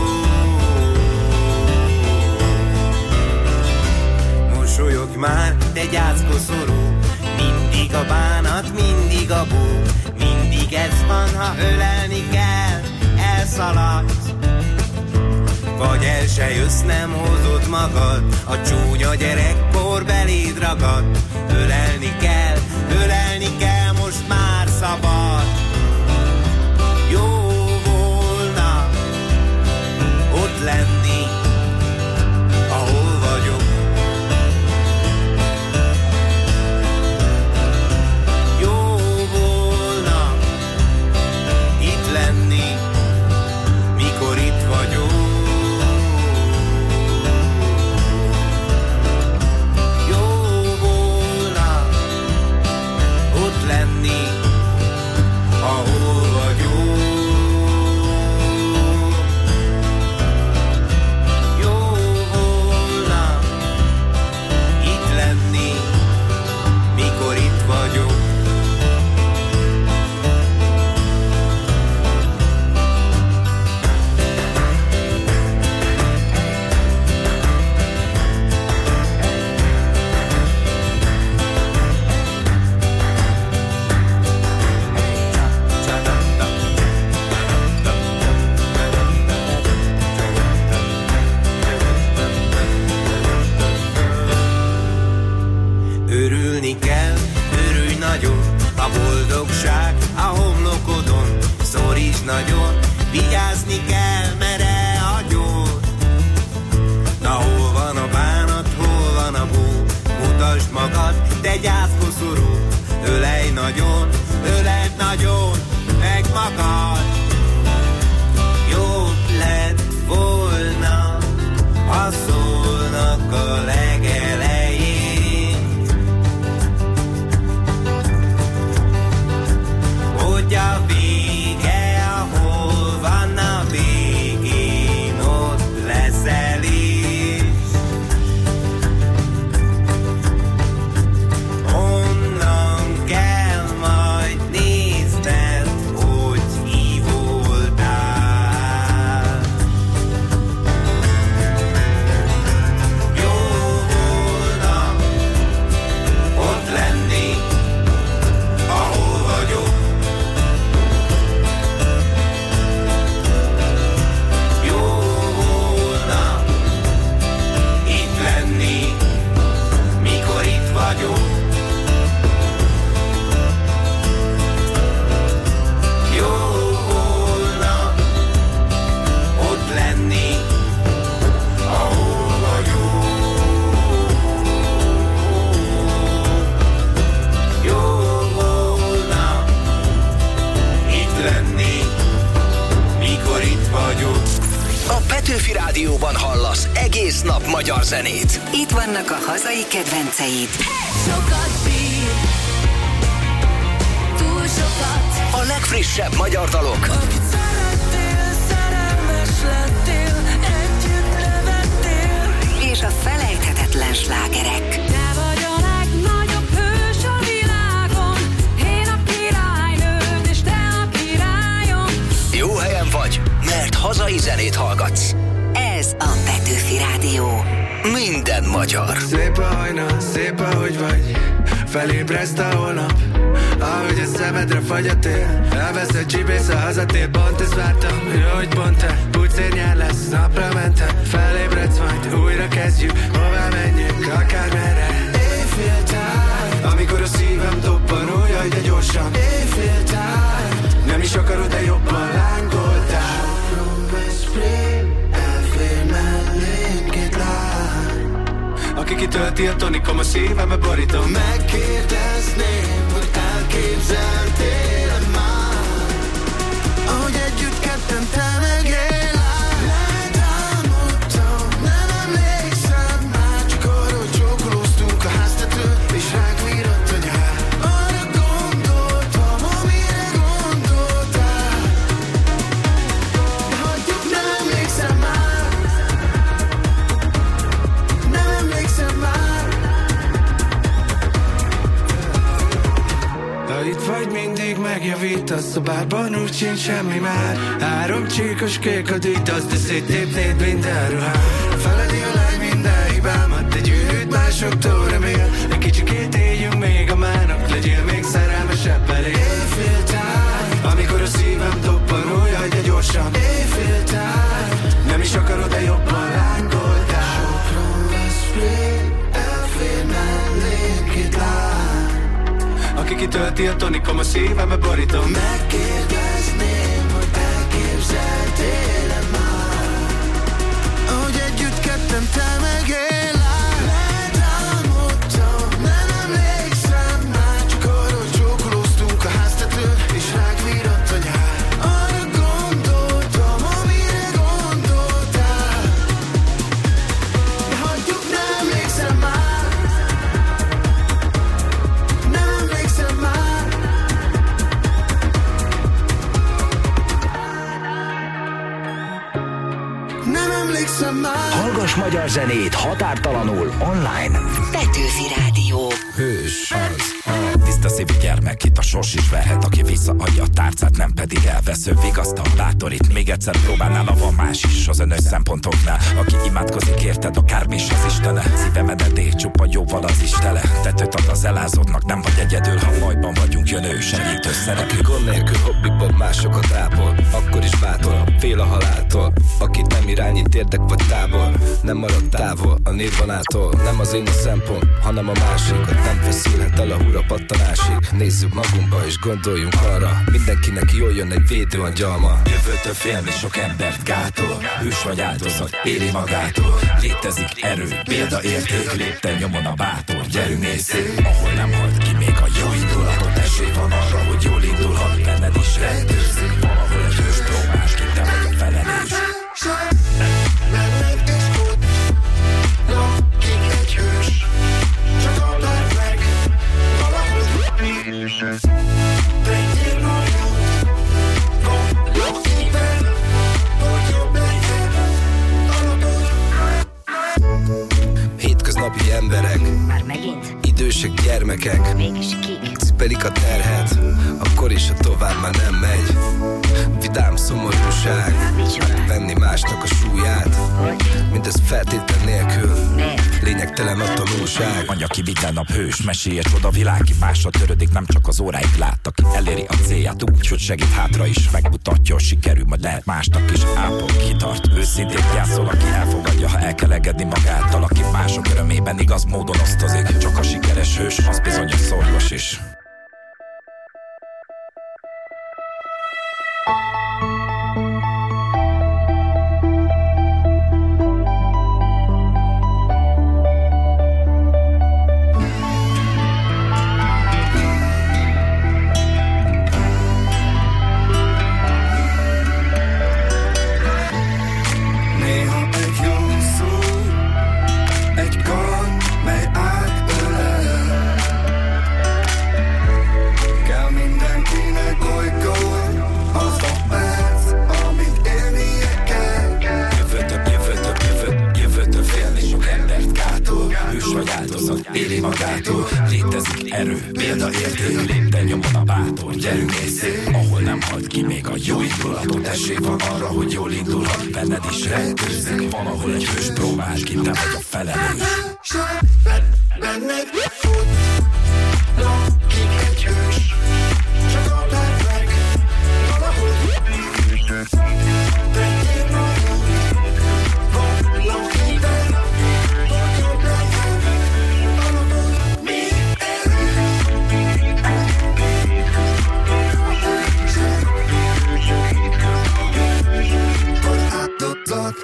Mosolyogj már, te gyászkoszorú. Mindig a bánat, mindig a bú. Mindig ez van, ha ölelni kell, elszaladsz. Vagy el se jössz, nem hozod magad. A csúnya gyerekkor beléd ragad. Ölelni kell, most már szabad. Jó volna ott lenni, ahol vagyok. nagyon, öleld nagyon meg magad. Jobb lett volna, ha szólnak a legelején, hogy a vége, ahol van a végén, ott leszel is. Onnan kell majd nézned, hogy hívoltál. Jó volna ott lenni, ahol vagyok. Jó volna itt lenni, mikor itt vagyok. Jó volna ott lenni, ahol vagyok. Jó volna itt lenni, mikor itt vagyok. A Petőfi Rádióban hallasz egész nap magyar zenét. Itt vannak a hazai kedvenceid. Sokat bír, túl sokat. A legfrissebb magyar dalok. Akit szerettél, szerelmes lettél, együtt nevettél. És a felejthetetlen slágerek. Te vagy a legnagyobb hős a világon, én a királynőd, és te a királyom. Jó helyen vagy, mert hazai zenét hallgatsz. Ez a Petőfi Rádió. Minden magyar. Szép a hajnal, szép ahogy vagy, felébreszt a holnap, ahogy a szemedre fagy a tél. Elvesz egy csibész a hazatér, pont ezt vártam, hogy pont te. Pucér nyár lesz, napra mentem, felébredsz majd, újra kezdjük, hová menjünk, akármerre. Éjféltáj, amikor a szívem dobban, olyan, de gyorsan. Éjféltáj, nem is akarod, de jobban lángoltál. Sopron, Veszprém, elfér mellém két lány, aki kitölti a tonikom, a szívembe borítom. Megkérdezném, hogy elképzeltél már, ahogy együtt ketten te meg én lány. Letámadtam, nem emlékszem már, csak arra, hogy csókolóztunk a háztetőn, és ránk virradt a nyár. Arra gondoltam, amire gondoltál, de hagyjuk, nem emlékszem már, nem emlékszem már. Ha itt vagy, mindig megjavítasz, a bárban úgy sincs semmi már. 3 csíkos kék a dítasz, de széttépnéd minden ruhát. Feledi a lány minden hibámat, egy ügyűt másoktól remél. Egy kicsikét éljünk még a mának, legyél még szerelmesebb elé. Éjféltáj, amikor a szívem dobban, olyan, de gyorsan. Éjféltáj, nem is akarod, de jobban lángoltál. Sopron, Veszprém, elfér mellém két lány, aki kitölti a tonikom, a szívembe borítom. Megkérdezném, hogy elképzeltél-e már, ahogy együtt ketten te meg én lány. Letámadtam, nem emlékszem már, csak arra, hogy csókolóztunk a háztetőn, és ránk virradt a nyár. Arra gondoltam, amire gondoltál, de hagyjuk, nem emlékszem már, nem emlékszem már. Nem emlékszem már. Hallgass magyar zenét határtalanul online. Petőfi Rádió. Hős az tiszta szívű gyermek, itt a sors is verhet, aki visszaadja a tárcát, nem pedig elvesző. Vigasztal, bátorít, még egyszer próbálnál, ha van más is az önös szempontoknál. Aki imádkozik érted, akármi is az Istene. Szíve mededék, csupa jóval az Istele. Tetőt ad az elázódnak, nem vagy egyedül, ha bajban vagyunk, jön ő segítő szerep. Aki gond nélkül hobbiban másokat ápol, akkor is bátor, fél a haláltól. Akit nem irányít érdek vagy tábor, nem marad távol a nirvanától. Nem az én a szempont, hanem a másikat. Nem feszülhet el a hura pattanásig. Nézzük magunkba és gondoljunk arra, mindenkinek jól jön egy védőangyalma. Jövőtől félni sok embert gátol, hős vagy áldozat, éli magától. Létezik erő, példaérték, lépten nyomon a bátor. Gyerünk nézzük, ahol nem halt ki még a jó indulatot. Ez esély van arra, hogy jól indulhat, benned is rejtőzik valahol egy hős próbás, ki te vagy a felelős. Benned is fut, lakik egy hős, csak add meg, valahogy tegyél nagyot, gondolok szíven, hogy jobb legyen, alapod. Hétköznapi emberek, Már megint? idősek, gyermekek, Mégis kik? cipelik a terhet, akkor is, ha tovább már nem megy. Vidám szomorúság, venni másnak a súlyát, mindez feltétlen nélkül, lényegtelen a tanulság. Anya ki minden nap hős, mesélje csoda világ, ki másra törődik, nem csak az óráig lát, aki eléri a célját úgy, hogy segít hátra is, megmutatja, hogy sikerül, majd lehet másnak is, ápol, kitart, őszintén játszol, aki elfogadja, ha el kell engedni magától, aki mások örömében igaz módon osztozik, csak a sikeres hős, az bizony a szorgos is. Néha egy jó szó, egy kar, mely átölel. Kell mindenkinek olykor az a perc, amit élnie kell. Jövőtől félni sok embert gátol, hős vagy áldozat, éli magától, létezik erő, példaérték, lépten nyomon a bátor, gyerünk észé, ahol nem halt ki még a jó indulatot, esély van arra, hogy jól indulhat, benned is rejtőzik, valahol egy hős próbál, ki te vagy a felelős. Benned fut, lakik egy hős, csak add meg, valahogy tegyél nagyot, gondolok szíven, hogy jobb legyen, alapod még hogy átadtak.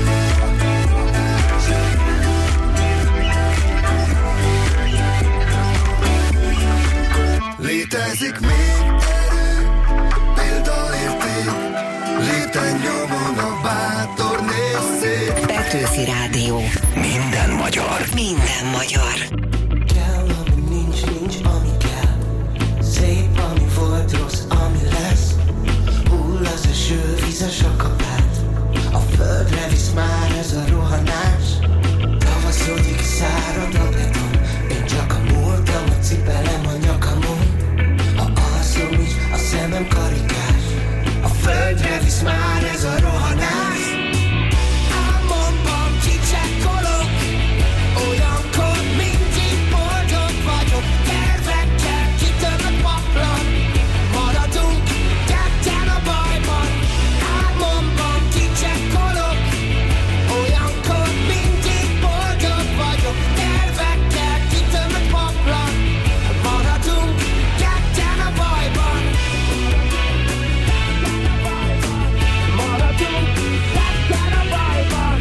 Létezik még erő, példaérték, lépten nyomon a bátor nézzék. Petőfi Rádió. Minden magyar. Minden magyar. Kell, ami nincs, ami kell. Szép, ami volt, rossz, ami lesz. Hull az eső, vizes a kapát. A földre visz már ez a rohanás. Tavaszodik, szárad a beton. Én csak a múltam, a cipelem a nyakamon. Ha alszom is, a szemem karikás. A földre visz már ez a rohanás. Álmomban kicsekkolok, olyankor mindig boldog vagyok. Tervekkel kitörök paplan, maradunk ketten a bajban. Álmomban kicsekkolok, olyankor mindig boldog vagyok. Tervekkel kitörök paplan, maradunk ketten a bajban. Maradunk ketten a bajban.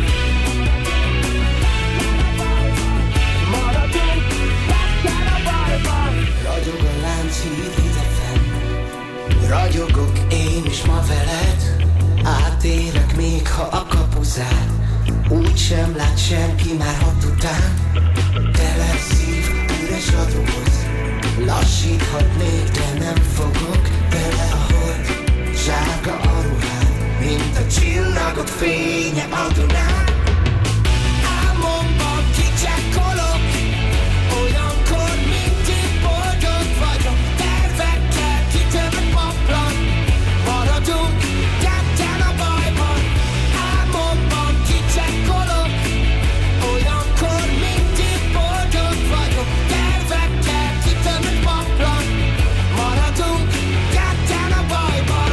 Maradunk ketten a bajban. Ragyog a lánchíd idefenn, ragyogok én is ma veled. Átérek még ha a kapu zár, úgysem lát senki már 6 után. Tele szív, üres a doboz, lassíthatnék, de nem fogok. Tele a hold, sárga a ruhád, mint a csillagok fénye a Dunán. Álmomban kicsekkolok, olyankor mindig boldog vagyok. Tervekkel kitörök paplan, maradunk ketten a bajban. Álmomban kicsekkolok, olyankor mindig boldog vagyok. Tervekkel kitörök paplan, maradunk ketten a bajban.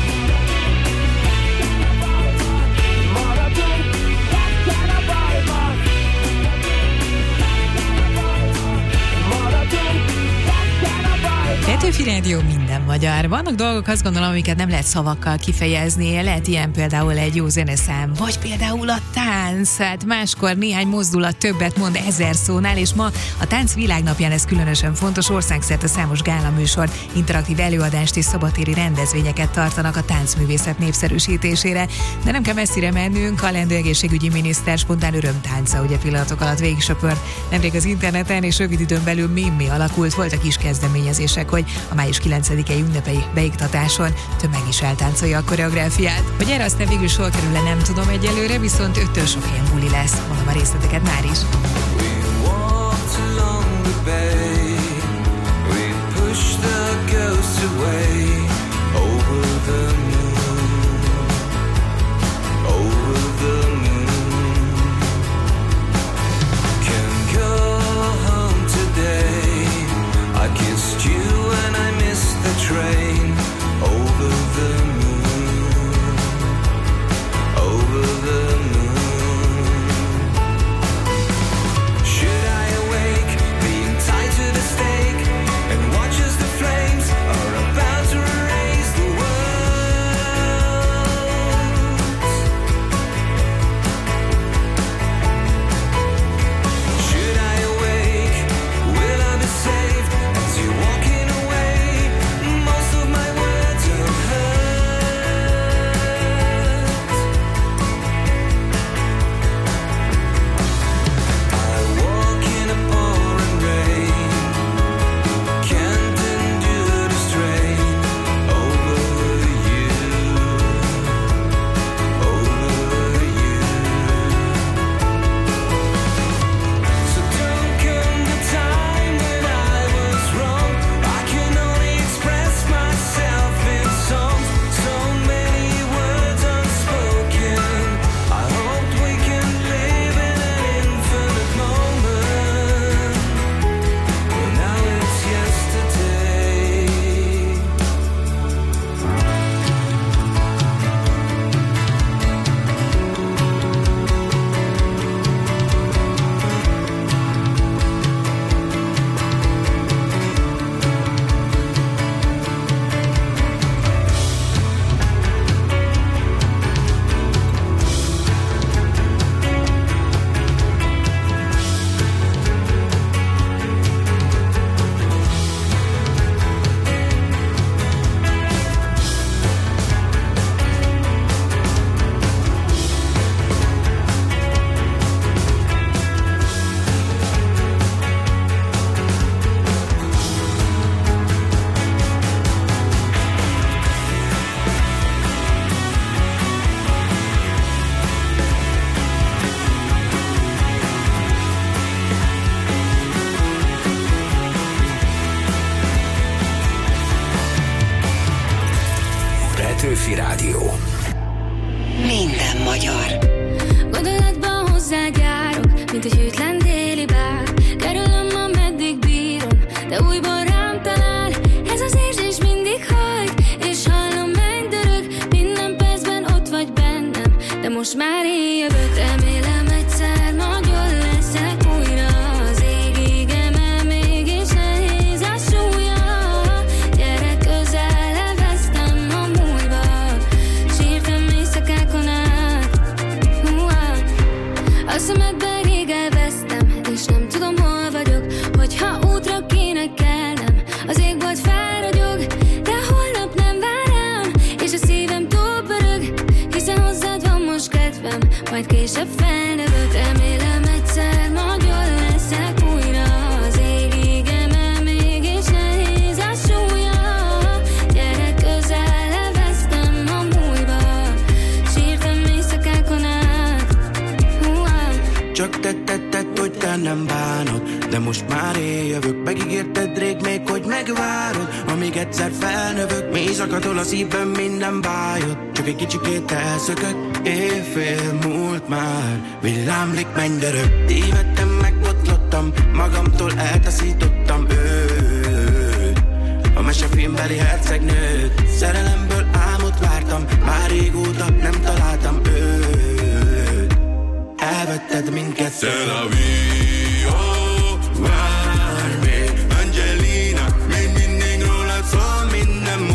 Maradunk ketten a bajban. Petőfi Rádió minden magyar. Vannak dolgok, azt gondolom, amiket nem lehet szavakkal kifejezni. Lehet ilyen például egy jó zeneszám, vagy például a tánc. Hát máskor néhány mozdulat többet mond 1000 szónál, és ma a tánc világnapján ez különösen fontos. Országszerte számos gálaműsor, interaktív előadást és szabadtéri rendezvényeket tartanak a táncművészet népszerűsítésére. De nem kell messzire mennünk, a lendő egészségügyi miniszter spontán örömtánca, ugye pillanatok alatt végigsöpört nemrég az interneten, és rövid időn belül mémmé alakult. Voltak is kezdeményezések, hogy a május 9-i ünnepei beiktatáson tömeg is eltáncolja a koreográfiát. Hogy erre aztán végül sor kerül-e, nem tudom egyelőre, viszont 5-től sok ilyen buli lesz. Mondom a részleteket már is. Train over the moon, over the moon. Should I awake, being tied to the stake, and watch as the flames are about to erase the world? Should I awake, will I be saved as you walk in away? Most of my words are hurt. I walk in a pouring rain, can't endure the strain over you, over you. So don't come the time when I was wrong. I can only express myself in songs, so many words unspoken. I hope we can live in an infinite moment. Well, now it's yesterday. Petőfi Rádió. Minden magyar. Gondolatban hozzád járok, mint egy hűtlen déli bár. Kerülöm, ameddig bírom, de újból rám talál. Ez az érzés mindig hajt, és hallom, megdörög. Minden percben ott vagy bennem, de most már én jövök. Remélem egyszer nagyon leszek újra. Az égig emel, mégis nehéz a súlya. Gyere közel, elvesztem a múlva. Sírtam éjszakákon át. A szemedben rég elvesztem, és nem tudom, hol vagyok. Hogyha útra kéne kelnem, az égbolt felragyog. De holnap nem vár rám, és a szívem túl pörög. Hiszen hozzád van most kedvem, majd később felnövök. Remélem egyszer nagyon leszek újra. Az égig emel, mégis nehéz a súlya. Gyere közel, elvesztem a múlva. Sírtam éjszakákon át. Csak tetted, hogy te nem bánod, de most már én jövök. Megígérted rég még, hogy megvárod, amíg egyszer felnövök. Mély zakatol a szívben minden bájod, csak egy kicsikét elszökök. Éjfél múlt már, villámlik mennydörög. Tévedtem, megbotlottam, magamtól eltaszítottam őt. A mesefilmbeli hercegnőt, szerelemből álmot vártam. Már régóta nem találtam őt. Elvetted mindkettőt. C'est la vie, oh, várj még, Angelina, még mindig rólad szól minden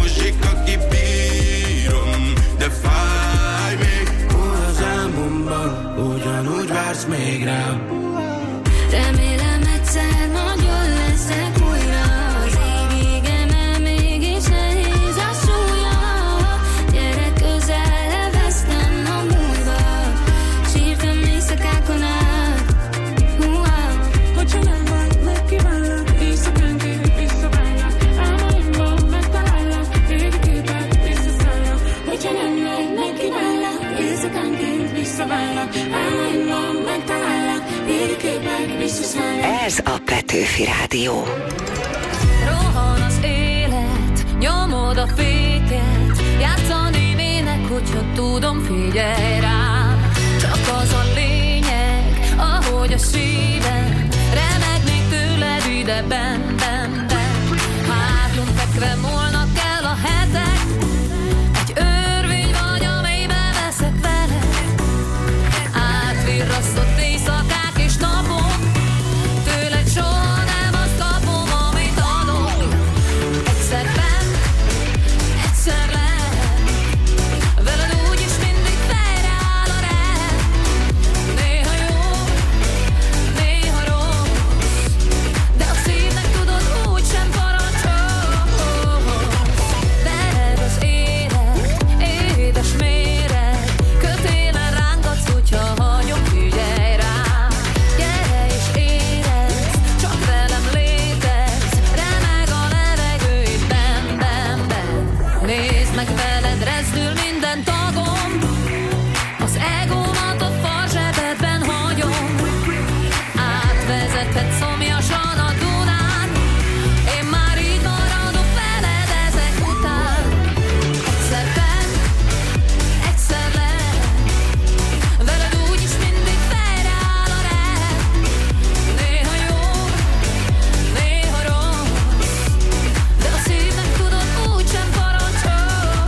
Petőfi Rádió. Rohan az élet, nyomod a féket, játszani mének, hogyha tudom, figyelj rám. Csak az a lényeg, ahogy a szívem remegnék tőled ide benn. Hátunk fekve múlnak el a hetek, egy örvény vagy, amelybe veszek veled. Átvirrasztott éjszakák és napok, tőled soha nem azt kapom, amit adok. Egyszer fenn, egyszer lent, veled úgyis mindig fejreáll a rend. Néha jó, néha rossz, de a szívnek tudod úgysem parancsol. Veled az élet, édes méreg, kötélen rángatsz, hogyha hagyom, figyelj rám. Gyere és érezd, csak velem létezz, remeg a levegő itt benn. Nézd meg, veled rezdül minden tagom, az egómat a farzsebedben hagyom. Átvezetett szomjasan a Dunán, én már így maradok veled ezek után. Egyszer fenn, egyszer lent, veled úgyis mindig fejreáll a rend. Néha jó, néha rossz, de a szívnek tudod úgysem parancsol.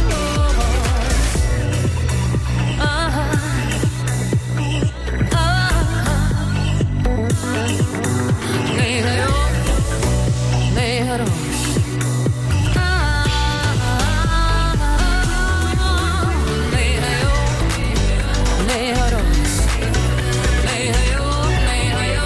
Aha. Néha jó, néha rossz. Néha jó, néha rossz. Néha jó, néha jó.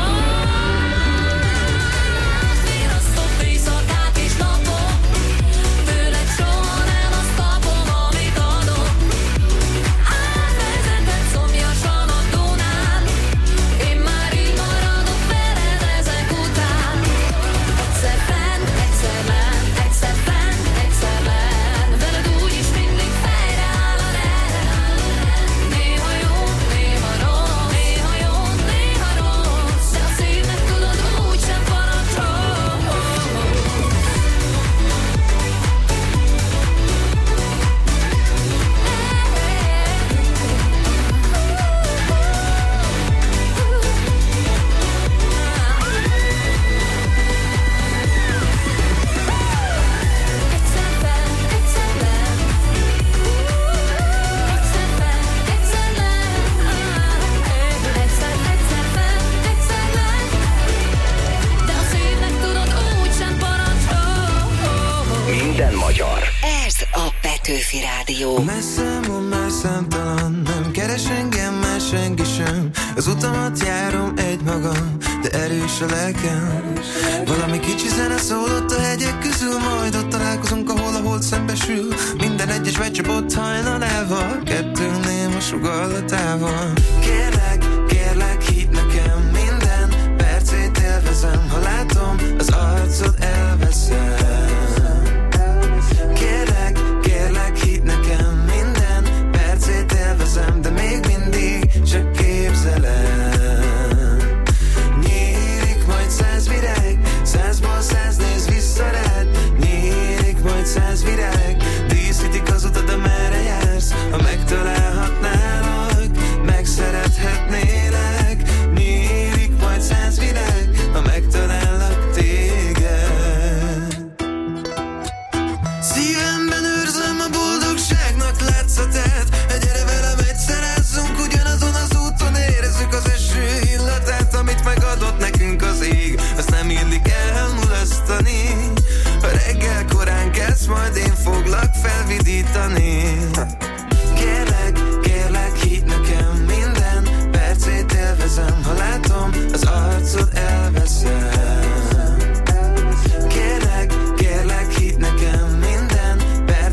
Virrasztott éjszakák és napok, tőled soha nem azt kapom, amit adok. Átvezetett szomjasan a Dunán, én már így maradok veled ezek után. Egyszer fenn, egyszer lent, egyszer fenn, egyszer lent, veled úgyis mindig fejreáll a rend. Néha jó, néha rossz, néha jó, néha rossz, de a szívnek tudod úgysem parancsol. Egyszer fenn, egyszer lent, egyszer fenn, egyszer lent, egyszer fenn, egyszer lent, de a szívnek tudod úgysem parancsol. Minden magyar. Ez a Petőfi Rádió. Messze van már számtalan, nem keres engem már senki sem. Az utamat járom egymagam, de erős a lelkem. Valami kicsi zene szólott a hegyek közül, majd ott találkozunk, ahol a hold szembesül. Minden egyes becsapott hajnalával, kettőnk néma sugallatával. Kérlek, kérlek, hidd nekem, minden percét élvezem. Ha látom, az arcod elveszem. Kérlek, kérlek, hidd nekem, minden percét élvezem, de még mindig csak képzelem. Nyílik majd 100 virág, 100-ból 100 néz vissza rád. Nyílik majd 100 virág, díszítik az utat, amerre jársz. Ha megtalálhatnálak, megszerethetnélek. Nyílik majd 100 virág, ha megtalállak téged. Szívemben őrzöm a boldogságnak látszatát. Gyere velem, egyszerezzünk ugyanazon az úton, érezzük az eső illatát, amit megadott nekünk az ég. Azt nem illik elmulasztani. Ha reggel korán kezd, majd én foglak felvidítani. Kérlek, kérlek, hidd nekem, minden percét élvezem. Ha látom, az arcod elveszem. Kérlek, kérlek, hidd nekem, minden percét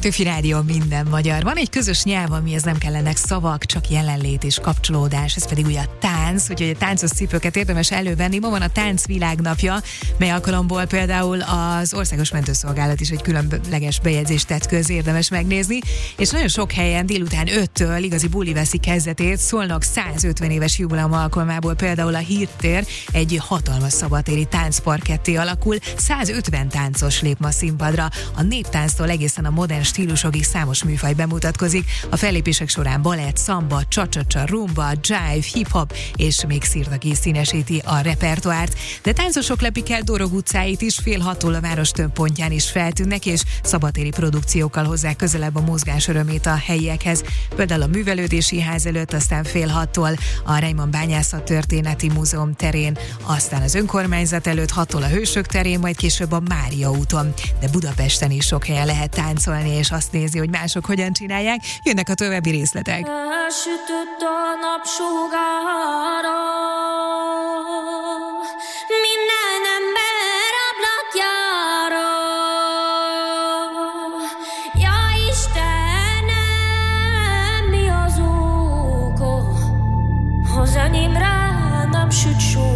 Petőfi Rádió, minden magyar. Van egy közös nyelv, amihez nem kellenek szavak, csak jelenlét és kapcsolódás, ez pedig ugye a tánc, úgyhogy a táncos cipőket érdemes elővenni. Ma van a tánc világnapja, mely alkalomból például az Országos Mentőszolgálat is egy különleges bejegyzést tett közé, érdemes megnézni, és nagyon sok helyen délután 5-től igazi buli veszi kezdetét. Szolnok 150 éves jubileum alkalmából például a Hírtér egy hatalmas szabadtéri táncparketté alakul, 150 táncos lép ma színpadra. A néptánctól egészen a modern stílusokig számos műfaj bemutatkozik. A fellépések során balett, szamba, csa-csa-csa, rumba, jive, hip-hop és még szirtaki színesíti a repertoárt. De táncosok lepik el Dorog utcáit is, fél 6-tól a város több pontján is feltűnnek, és szabadtéri produkciókkal hozzák közelebb a mozgás örömét a helyiekhez. Például a Művelődési Ház előtt, aztán fél 6-tól a Reimann Bányászat Történeti Múzeum terén, aztán az önkormányzat előtt 6-tól a Hősök terén, majd később a Mária úton. De Budapesten is sok helyen lehet táncolni, és azt nézi, hogy mások hogyan csinálják. Jönnek a további részletek. Elsütött a napsugára, minden ember ablakjára. Ja Istenem, mi az oka, ha zenimre nem süt só.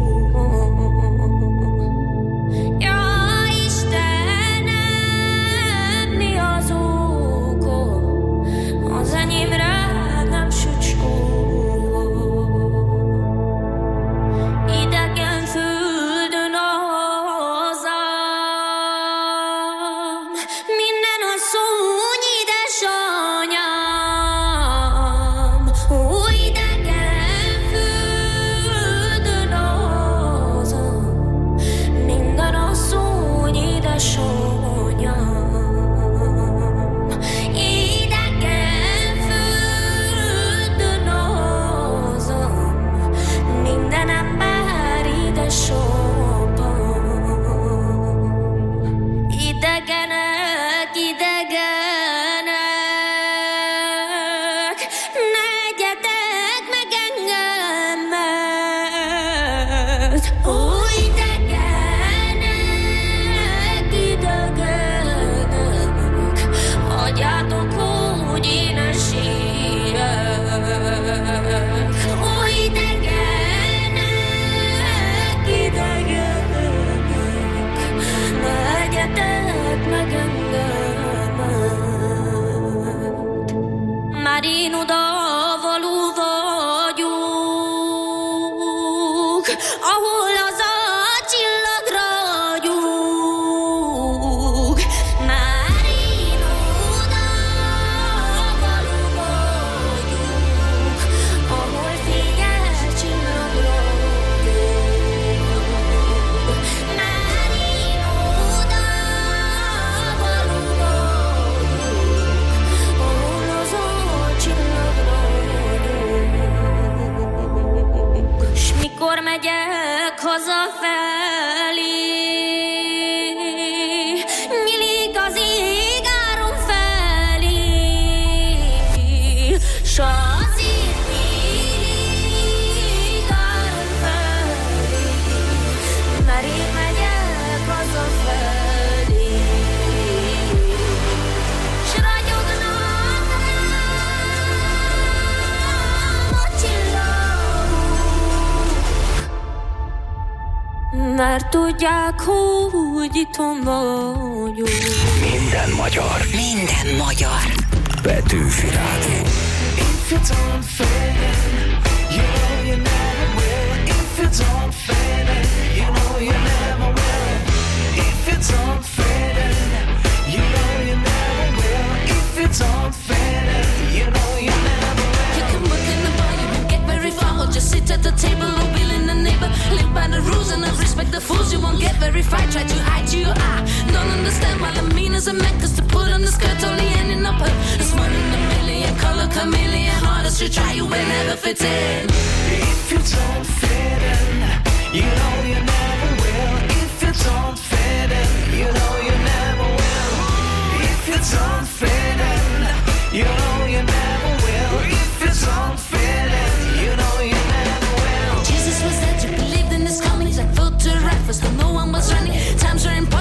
Mert tudják, hogy itthon vagyok. Minden magyar. Minden magyar. Petőfi Rádió. If you don't fit in, you know you never will. If you don't fit in, you know you never will. If you don't fit in, you know you never will. If you don't fit in, you know you never will. You can work in the bar, you won't get very far. Or just sit at the table or bill in the neighbor. Live by the rules and not respect the fools. You won't get very far. Try to hide your eye. Don't understand why I'm mean as a man. Cause to put on the skirt only ending up hurt. It's one in a million, color chameleon. Hardest to try, you will never fit in. If you don't fit in, you know you never will. If you don't fit in, you know you never will. If you don't fit in, you know you never will. If you don't fit in, you know you never will. Jesus was dead, you believed in his coming. Like filter right first, no one was running. Times were impossible.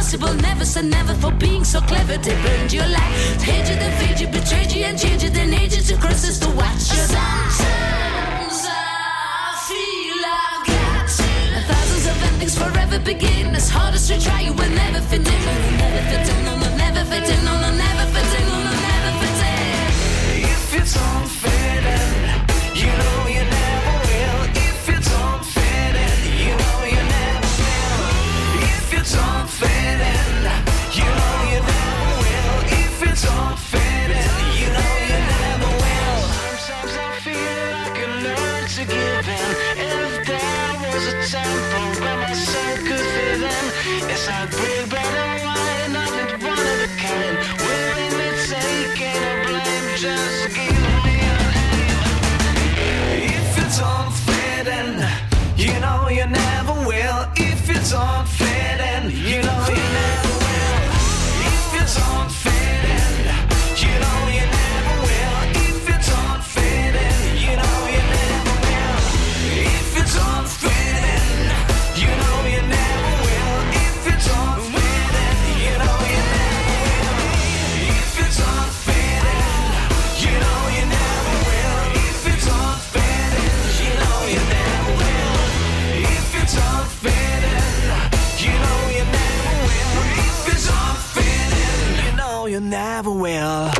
impossible. Never said never for being so clever. They burned your life, hate you, then fade you, betrayed you, and changed you, then age you to crosses to watch you. Sometimes I feel I've got to. Thousands of endings forever begin. As hard as you try, you will never fit in. Never fit in, no, no, never fit in, no, no, never fit in, no, no, never fit in. If you don't fit in, you know you never will. If you don't fit in, you know you never will. If you don't fit in, you know you never will. If you don't fit in, you know you never will. Sometimes I feel like I learned to give in. If there was a temple where my soul could fit in, yes, I'd breathe better wine. I'm not one of a kind, willingly taking a blame. Just give me a hand. If you don't fit in, you know you never will. If you don't fit in, you know you never will. If you don't fit in, you know you never will. If you don't fit in, you know you never will. If you don't fit in, you know you never will. If you don't fit in, you know you never will. If you don't fit in, you know you never will. If you don't fit in, you know you never will. If you don't fit in, you know you never will. If you don't fit in, you know you never will.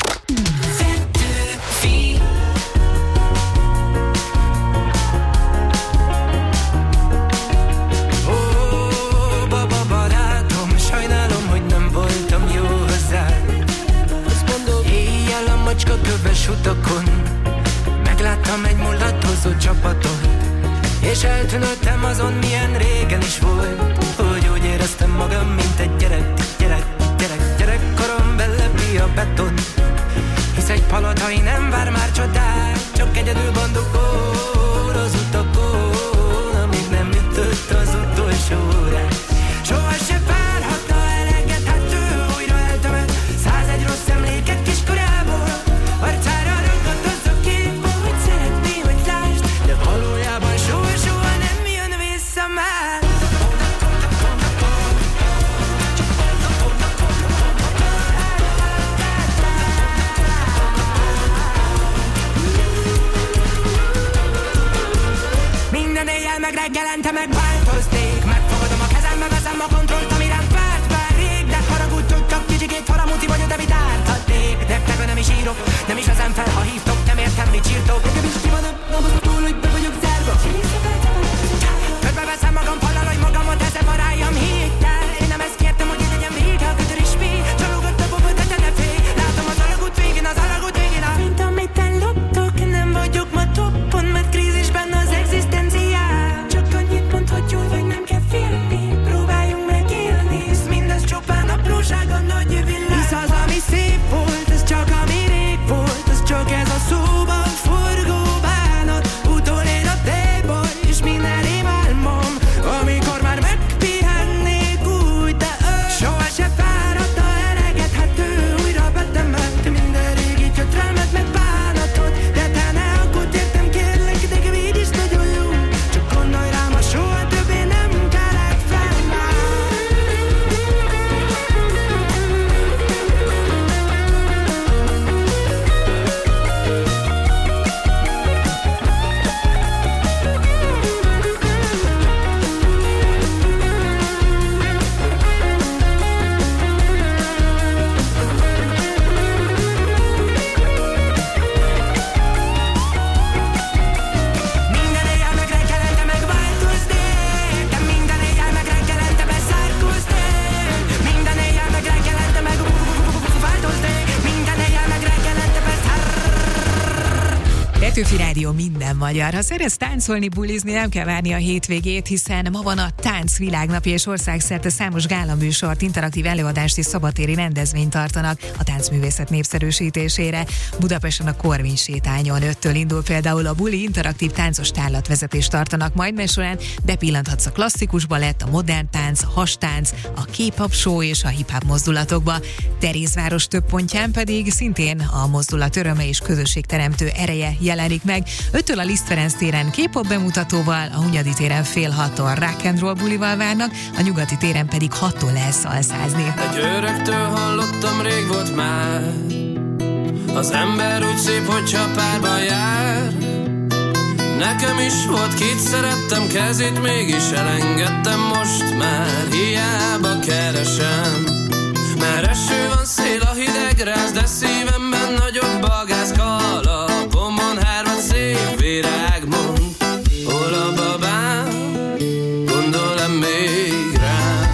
Köves utakon megláttam egy mulatozó csapatot, és eltűnődtem azon, milyen régen is volt, hogy úgy éreztem magam, mint egy gyerekkorom belepi a beton, hisz egy palotai nem vár már csodát, csak egyedül bandukol az utakon, amíg nem ütött az utolsó órát. Soha se várhatna eleget, hát ő újra eltömött 101 rossz emléket kiskorából. Arcára ragadt az a kép, hogy szeretné, hogy lásd, de valójában soha nem jön vissza már. Minden éjjel meg reggelente megváltoznék, megfogadom a kezembe, veszem a kontrollt, ami rám várt már rég, de haragudtok, csak kicsikét faramuci vagyok, de mit árthatnék. Nektek nem is írok, nem is vezem fel, ha hívtok, nem értem, mit csírtok. Nekem is ki van a túl, hogy be vagyok zárva. Körbeveszem magam falal, hogy magamot eszem a rájam hittel. Én nem ezt kértem, hogy én legyen vége, a kötör is mi. Csalógott a bobot, de te ne félj. Látom az alagút végén, mint amit elloptok, nem vagyok ma toppon, mert krízisben az egzisztenciám. Csak annyit mond, hogy jól vagy, nem kell félni. Próbáljunk megélni, hisz mindez csupán apróság a nagy világ. Hisz az, ami szép volt, ez csak ami rég volt, ez csak ez a szóban forgó bánat. Utolén a tejből, és minden rémálmom, amikor már megpihennék úgy, de ő soha se fáradta eleget, hát ő újra betemelt minden régi kötrelmet meg bánatot. De te ne aggódj, értem, kérlek, de így is nagyon jó. Csak gondolj rám, ha soha többé nem kelek fel már. Minden éjjel meg reggelente megváltoznék, de minden éjjel meg reggelente beszárkóznék. Minden éjjel meg reggelente megváltoznék, minden éjjel meg reggelente Petőfi Rádió, minden magyar. Ha szeretsz táncolni, bulizni, nem kell várni a hétvégét, hiszen ma van a Tánc világnapja, és országszerte számos gálaműsort, interaktív előadást és szabadtéri rendezvényt tartanak a táncművészet népszerűsítésére. Budapesten a Korvin sétányon 5-től indul például a buli, interaktív táncos tárlatvezetést tartanak majd, mely során bepillanthatsz a klasszikus balett, a modern tánc, a hastánc, a K-pop show és a hip-hop mozdulatokba. Terézváros több pontján pedig szintén a mozdulat öröme és közösségteremtő ereje jelen jelenik meg. 5-től a Liszt Ferenc téren K-pop bemutatóval, a Hunyadi téren fél 6-tól rock and roll bulival várnak, a Nyugati téren pedig 6-tól lehet szalszázni. Egy öregtől hallottam, rég volt már, az ember úgy szép, hogy csak párban jár. Nekem is volt, kit szerettem, kezét mégis elengedtem, most már hiába keresem. Mert eső van, szél, a hideg ráz, de szívemben nagyobb a gáz. Kalapomon hármat szép virág mond. Hol a babám, gondol-e még rám?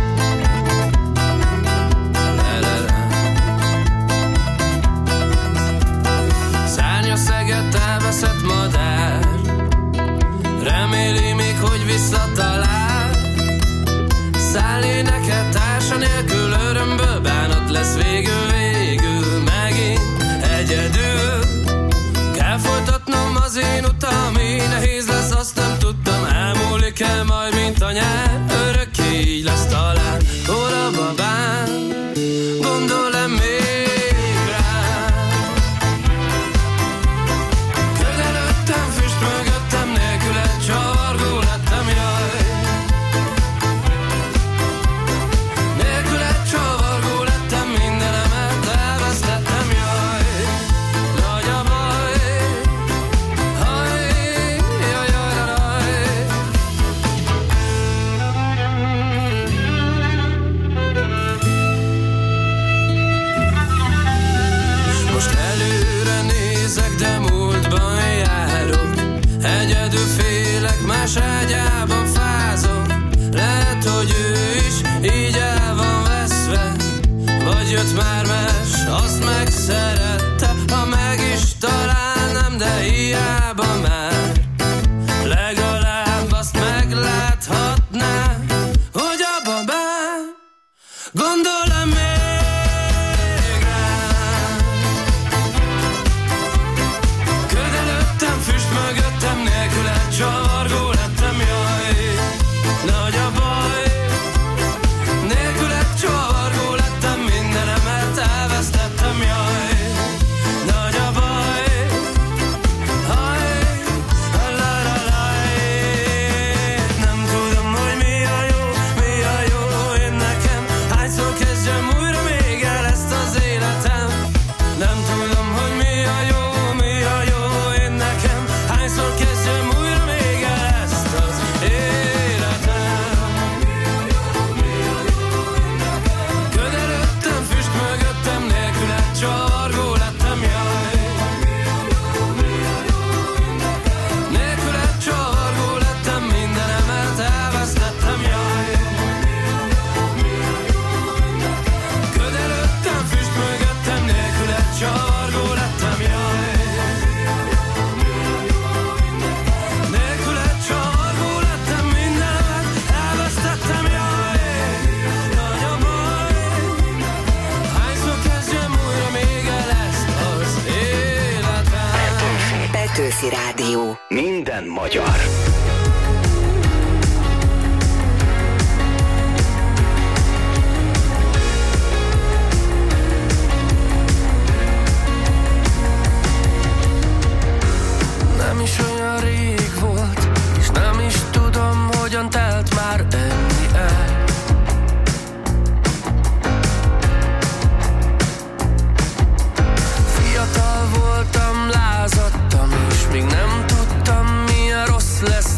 Szárnya szeget, elveszett madár, reméli még, hogy visszatalál. Száll éneket, társa nélkül, örömből bánat lesz végül, megint egyedül. Kell folytatnom az én utam, így nehéz lesz, azt nem tudtam. Elmúlik el majd, mint a nyár, örökké így lesz talán. Hol a babám, gondol-e még rám? Közelöttem, füst mögöttem, nélküle csavargó lettem, jaj. Nélküle csavargó lettem, mindenemet elvesztettem, jaj. Nagy a baj, haj, jaj, jaj, jaj. Most előre nézek, de múltban járok. Egyedül félek, más ágyában fázom. Lehet, hogy ő is így el van veszve, vagy jött már más, azt megszerette. Ha meg is találnám, de hiába már. Legalább azt megláthatnám, hogy a babám gondol-e még rám. Közelöttem, füst mögöttem, nélküle csavargó lettem, jaj. Nagy a baj, nélküle csavargó lettem, mindenemet elvesztettem, jaj. Nagy a baj, haj, lalalaj. Nem tudom, hogy mi a jó én nekem. Hányszor kezdjem újra még el ezt az életem? Nem tudom, hogy mi a jó én nekem. Hányszor kezdjem újra még el ezt az életem? Közelöttem, füst mögöttem, nélküle csavargó lettem, jaj. Nélküle csavargó lettem, mindenemet elvesztettem, jaj. Közelöttem, füst mögöttem, nélküle csavargó lettem, jaj. Nélküle csavargó lettem, mindenemet elvesztettem, jaj. Nagy a baj, hányszor kezdjem újra még el ezt az életem? Petőfi Rádió. Minden magyar. Nem is olyan rég volt, és nem is tudom, hogyan telt már ennyi el. Fiatal voltam, lázadtam, és még nem tudtam, milyen rossz lesz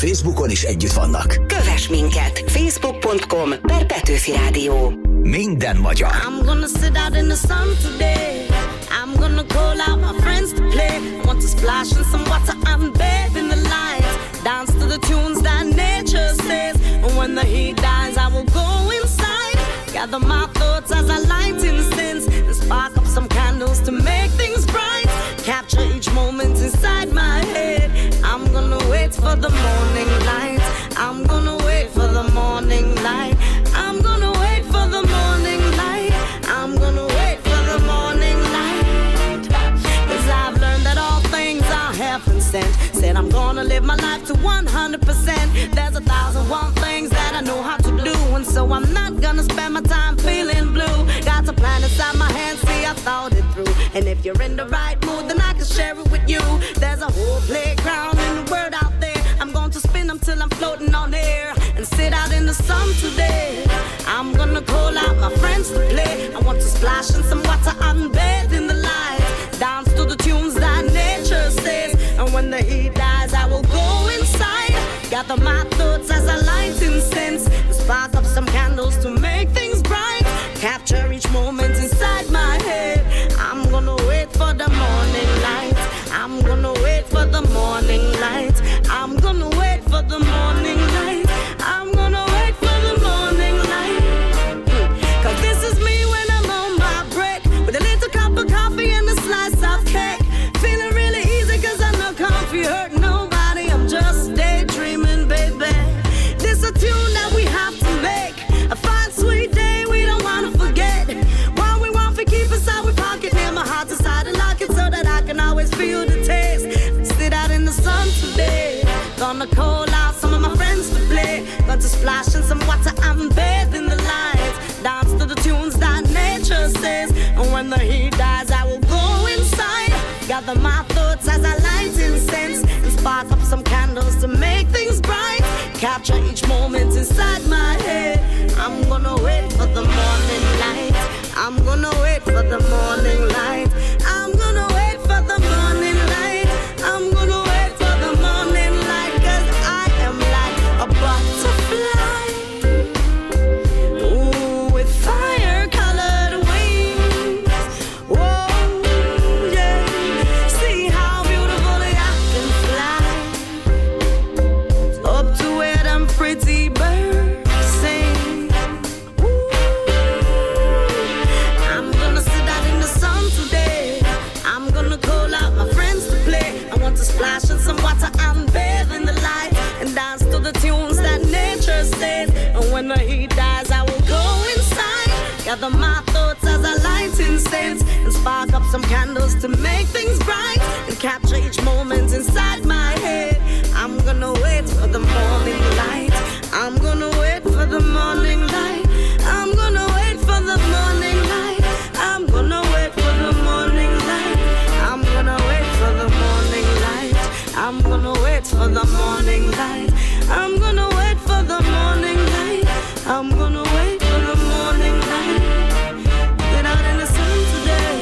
Facebookon is együtt vannak. Kövess minket! Facebook.com/Petőfi Rádió. Minden magyar. I'm gonna sit out in the sun today. I'm gonna call out my friends to play. I want to splash in some water and bathe in the lights. Dance to the tunes that nature says. And when the heat dies, I will go inside. Gather my thoughts as I light incense and spark up some candles to make things bright. Capture each moment inside my head. I'm gonna wait for the morning light. I'm gonna wait for the morning light. I'm gonna wait for the morning light. I'm gonna wait for the morning light. 'Cause I've learned that all things are heaven sent. Said I'm gonna live my life to 100%. There's 1,001 things that I know how to do, and so I'm not gonna spend my time feeling blue. Got a plan inside my hand, see I thought it through. And if you're in the right mood, then I can share it with you. There's a whole playground and the word out there. I'm going to spin them till I'm floating on air and sit out in the sun today. I'm gonna call out my friends to play. I want to splash in some water and bathe in the light. Dance to the tunes that nature says. And when the heat dies, I will go inside. Gather my thoughts as I light incense. Spark up some candles to make things bright. Capture each moment inside my head. I'm gonna wait for the morning light. I'm gonna wait for the morning light. I'm gonna wait for the morning light. I'm gonna wait for the morning light. 'Cause this is me when I'm on my break, with a little cup of coffee and a slice of cake. Feeling really easy 'cause I know coffee hurt nobody. I'm just daydreaming, baby. This a tune that we have to make. A fine sweet day we don't wanna forget. What we want to keep inside we pocket, near my heart inside and lock it so that I can always feel the taste. Sit out in the sun today. Gonna call out some of my friends to play. Gonna splash in some water and bathe in the light. Dance to the tunes that nature says. And when the heat dies, I will go inside. Gather my thoughts as I light incense and spark up some candles to make things bright. Capture each moment inside my head. I'm gonna wait for the morning light. I'm gonna wait for the morning light. I'm gonna wait for the morning light. I'm gonna wait for the morning light. 'Cause I am like a butterfly, ooh, with fire-colored wings. Whoa, yeah. See how beautifully I can fly. Up to where them pretty birds sing. I'm gonna sit out in the sun today. I'm gonna call out my friends to play. I want to splash in some water and bathe in the light and dance to the tunes that nature says. And when the heat dies, I will go inside. Gather my thoughts as I light incense and spark up some candles to make things bright and capture each moment inside my head. I'm gonna wait for the morning light. I'm gonna wait for the morning light. I'm gonna wait for the morning light. I'm gonna wait for the morning light. I'm gonna wait for the morning light. I'm gonna wait for the morning light. I'm gonna wait for the morning light. I'm gonna wait for the morning light. Get out in the sun today.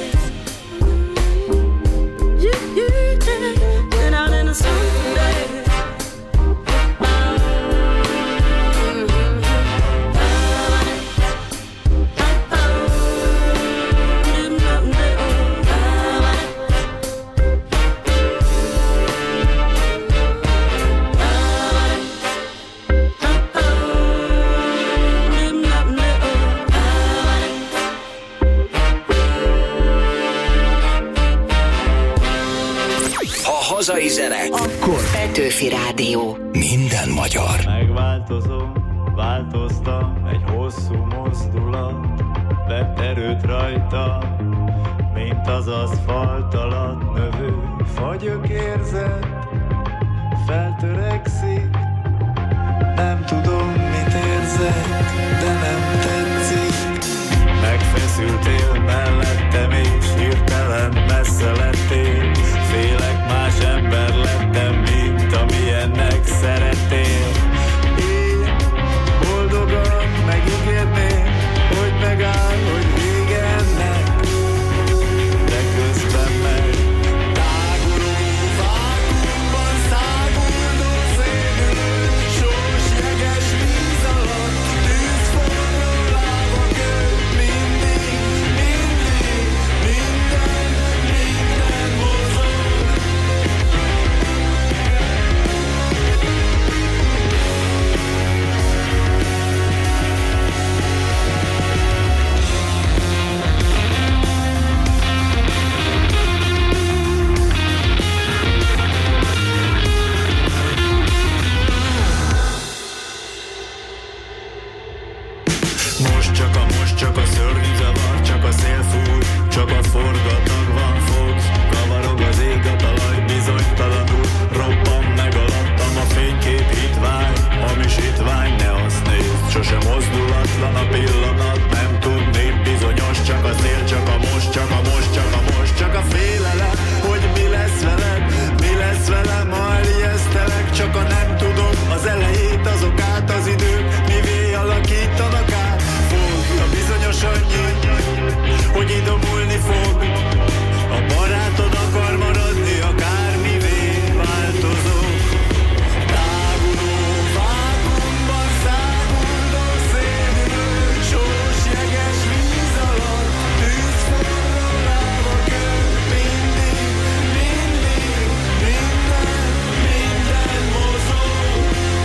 Get out in the sun today. Hazai zene, akkor Petőfi Rádió. Minden magyar. Megváltozom, változtam, egy hosszú mozdulat vett erőt rajta, mint az aszfalt alatt növő fagyok érzet, feltörekszik, nem tudom mit érzek, de nem tetszik. Megfeszültél mellettem és hirtelen messze lettél, félek más ember lettem, mint amilyennek szerettél. Én boldogan megígérném, hogy megáll, hogy vége ennek, Most csak a szörnyű zavar, csak a szél fúj, csak a forgatag van, fogsz, kavarog az ég, a talaj bizonytalanul, robban meg alattam a fénykép hitvány, hamis hitvány, ne azt nézd, sose mozdulatlan a pillanat, nem tudnéd bizonyos, csak a szél, csak a most, csak a most, csak a most, csak a félelem, hogy mi lesz veled, mi lesz velem, ha elijesztelek, csak a nem tudom, az elejét, azok át, az idők, mivé alakítanak át, fog a bizonyos annyi, hogy idomulni fog, a barátod akar maradni, akármivé változó. Táguló vákumban száguldó szédülő, sós jeges víz alatt, tűz forró láva kő, mindig, minden mozog.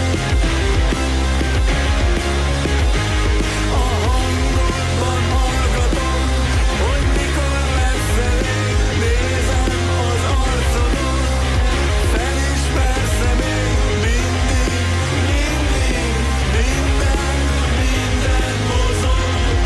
A hangodban hallgatom, hogy mikor lesz elég, nézem az arcodon, felismersz-e még mindig, minden mozog.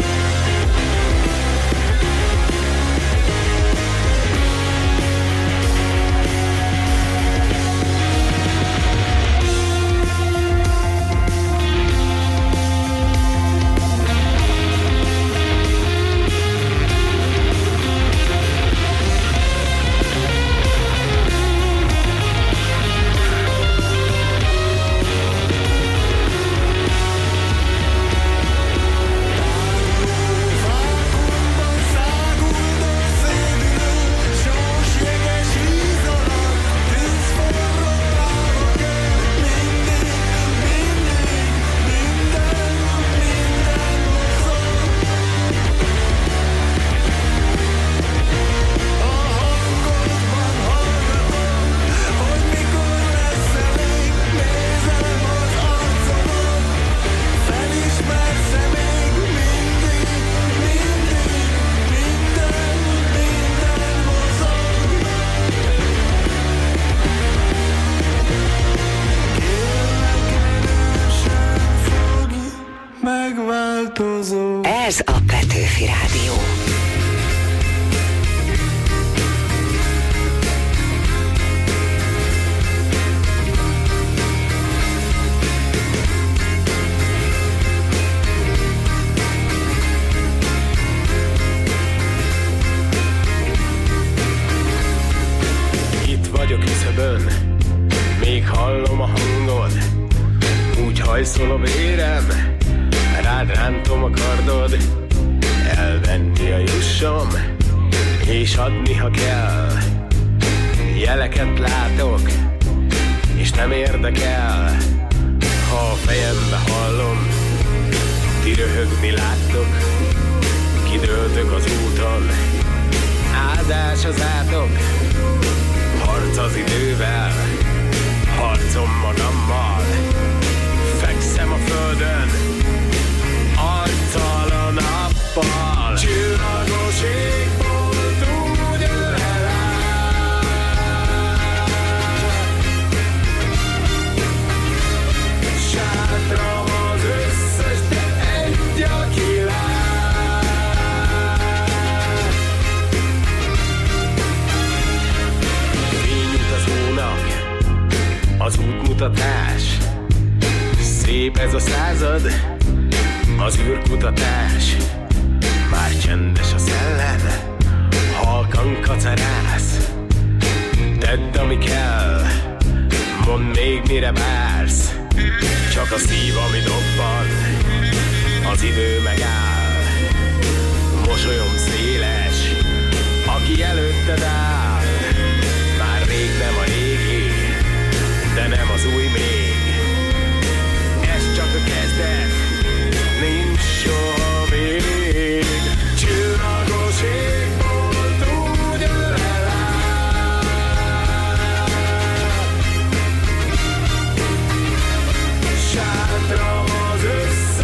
Megváltozó. Ez a Petőfi Rádió. Itt vagyok küszöbön, még hallom a hangod, úgy hajszol a vérem, rád rántom a kardod, elvenni a jussom, és adni, ha kell. Jeleket látok, és nem érdekel, ha a fejembe hallom, ti röhögni láttok, kidőltök az úton, áldás az átok, harc az idővel, harcom magammal, fekszem a földön, arccal a nappal, csillagos égbolt úgy ölel át. Sátram az összes, de egy a kilát. Fényutazónak az útmutatás, szép ez a század, az űrkutatás, már csendes a szellem, halkan kacarász. Tedd, ami kell, mondd még mire vársz, csak a szív, ami dobban, az idő megáll. Mosolyom széles, aki előtted áll, már rég nem a régi, de nem az új még. Ez csak a kezdet, nincs soha még. Csillagos égbolt úgy ölel át. Sátram az összes,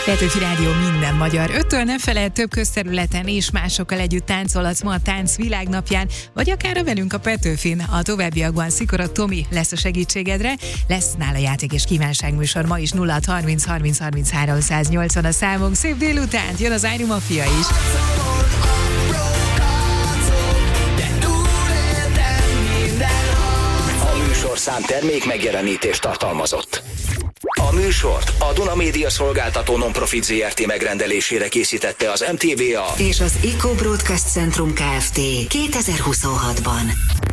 Petőfi Rádió minden magyar. 5-től ne feled, több közterületen és másokkal együtt táncolhatsz ma a Tánc Világnapján, vagy akár velünk a Petőfin. A továbbiakban Szikora Tomi lesz a segítségedre, lesz nála játék és kívánságműsor ma is 0630 30 33 180 a számunk. Szép délutánt, jön az Iron Mafia is. A műsorszám termék megjelenítést tartalmazott. A műsort a Duna Média Szolgáltató Nonprofit Zrt. Megrendelésére készítette az MTVA és az Eco Broadcast Centrum Kft. 2026-ban.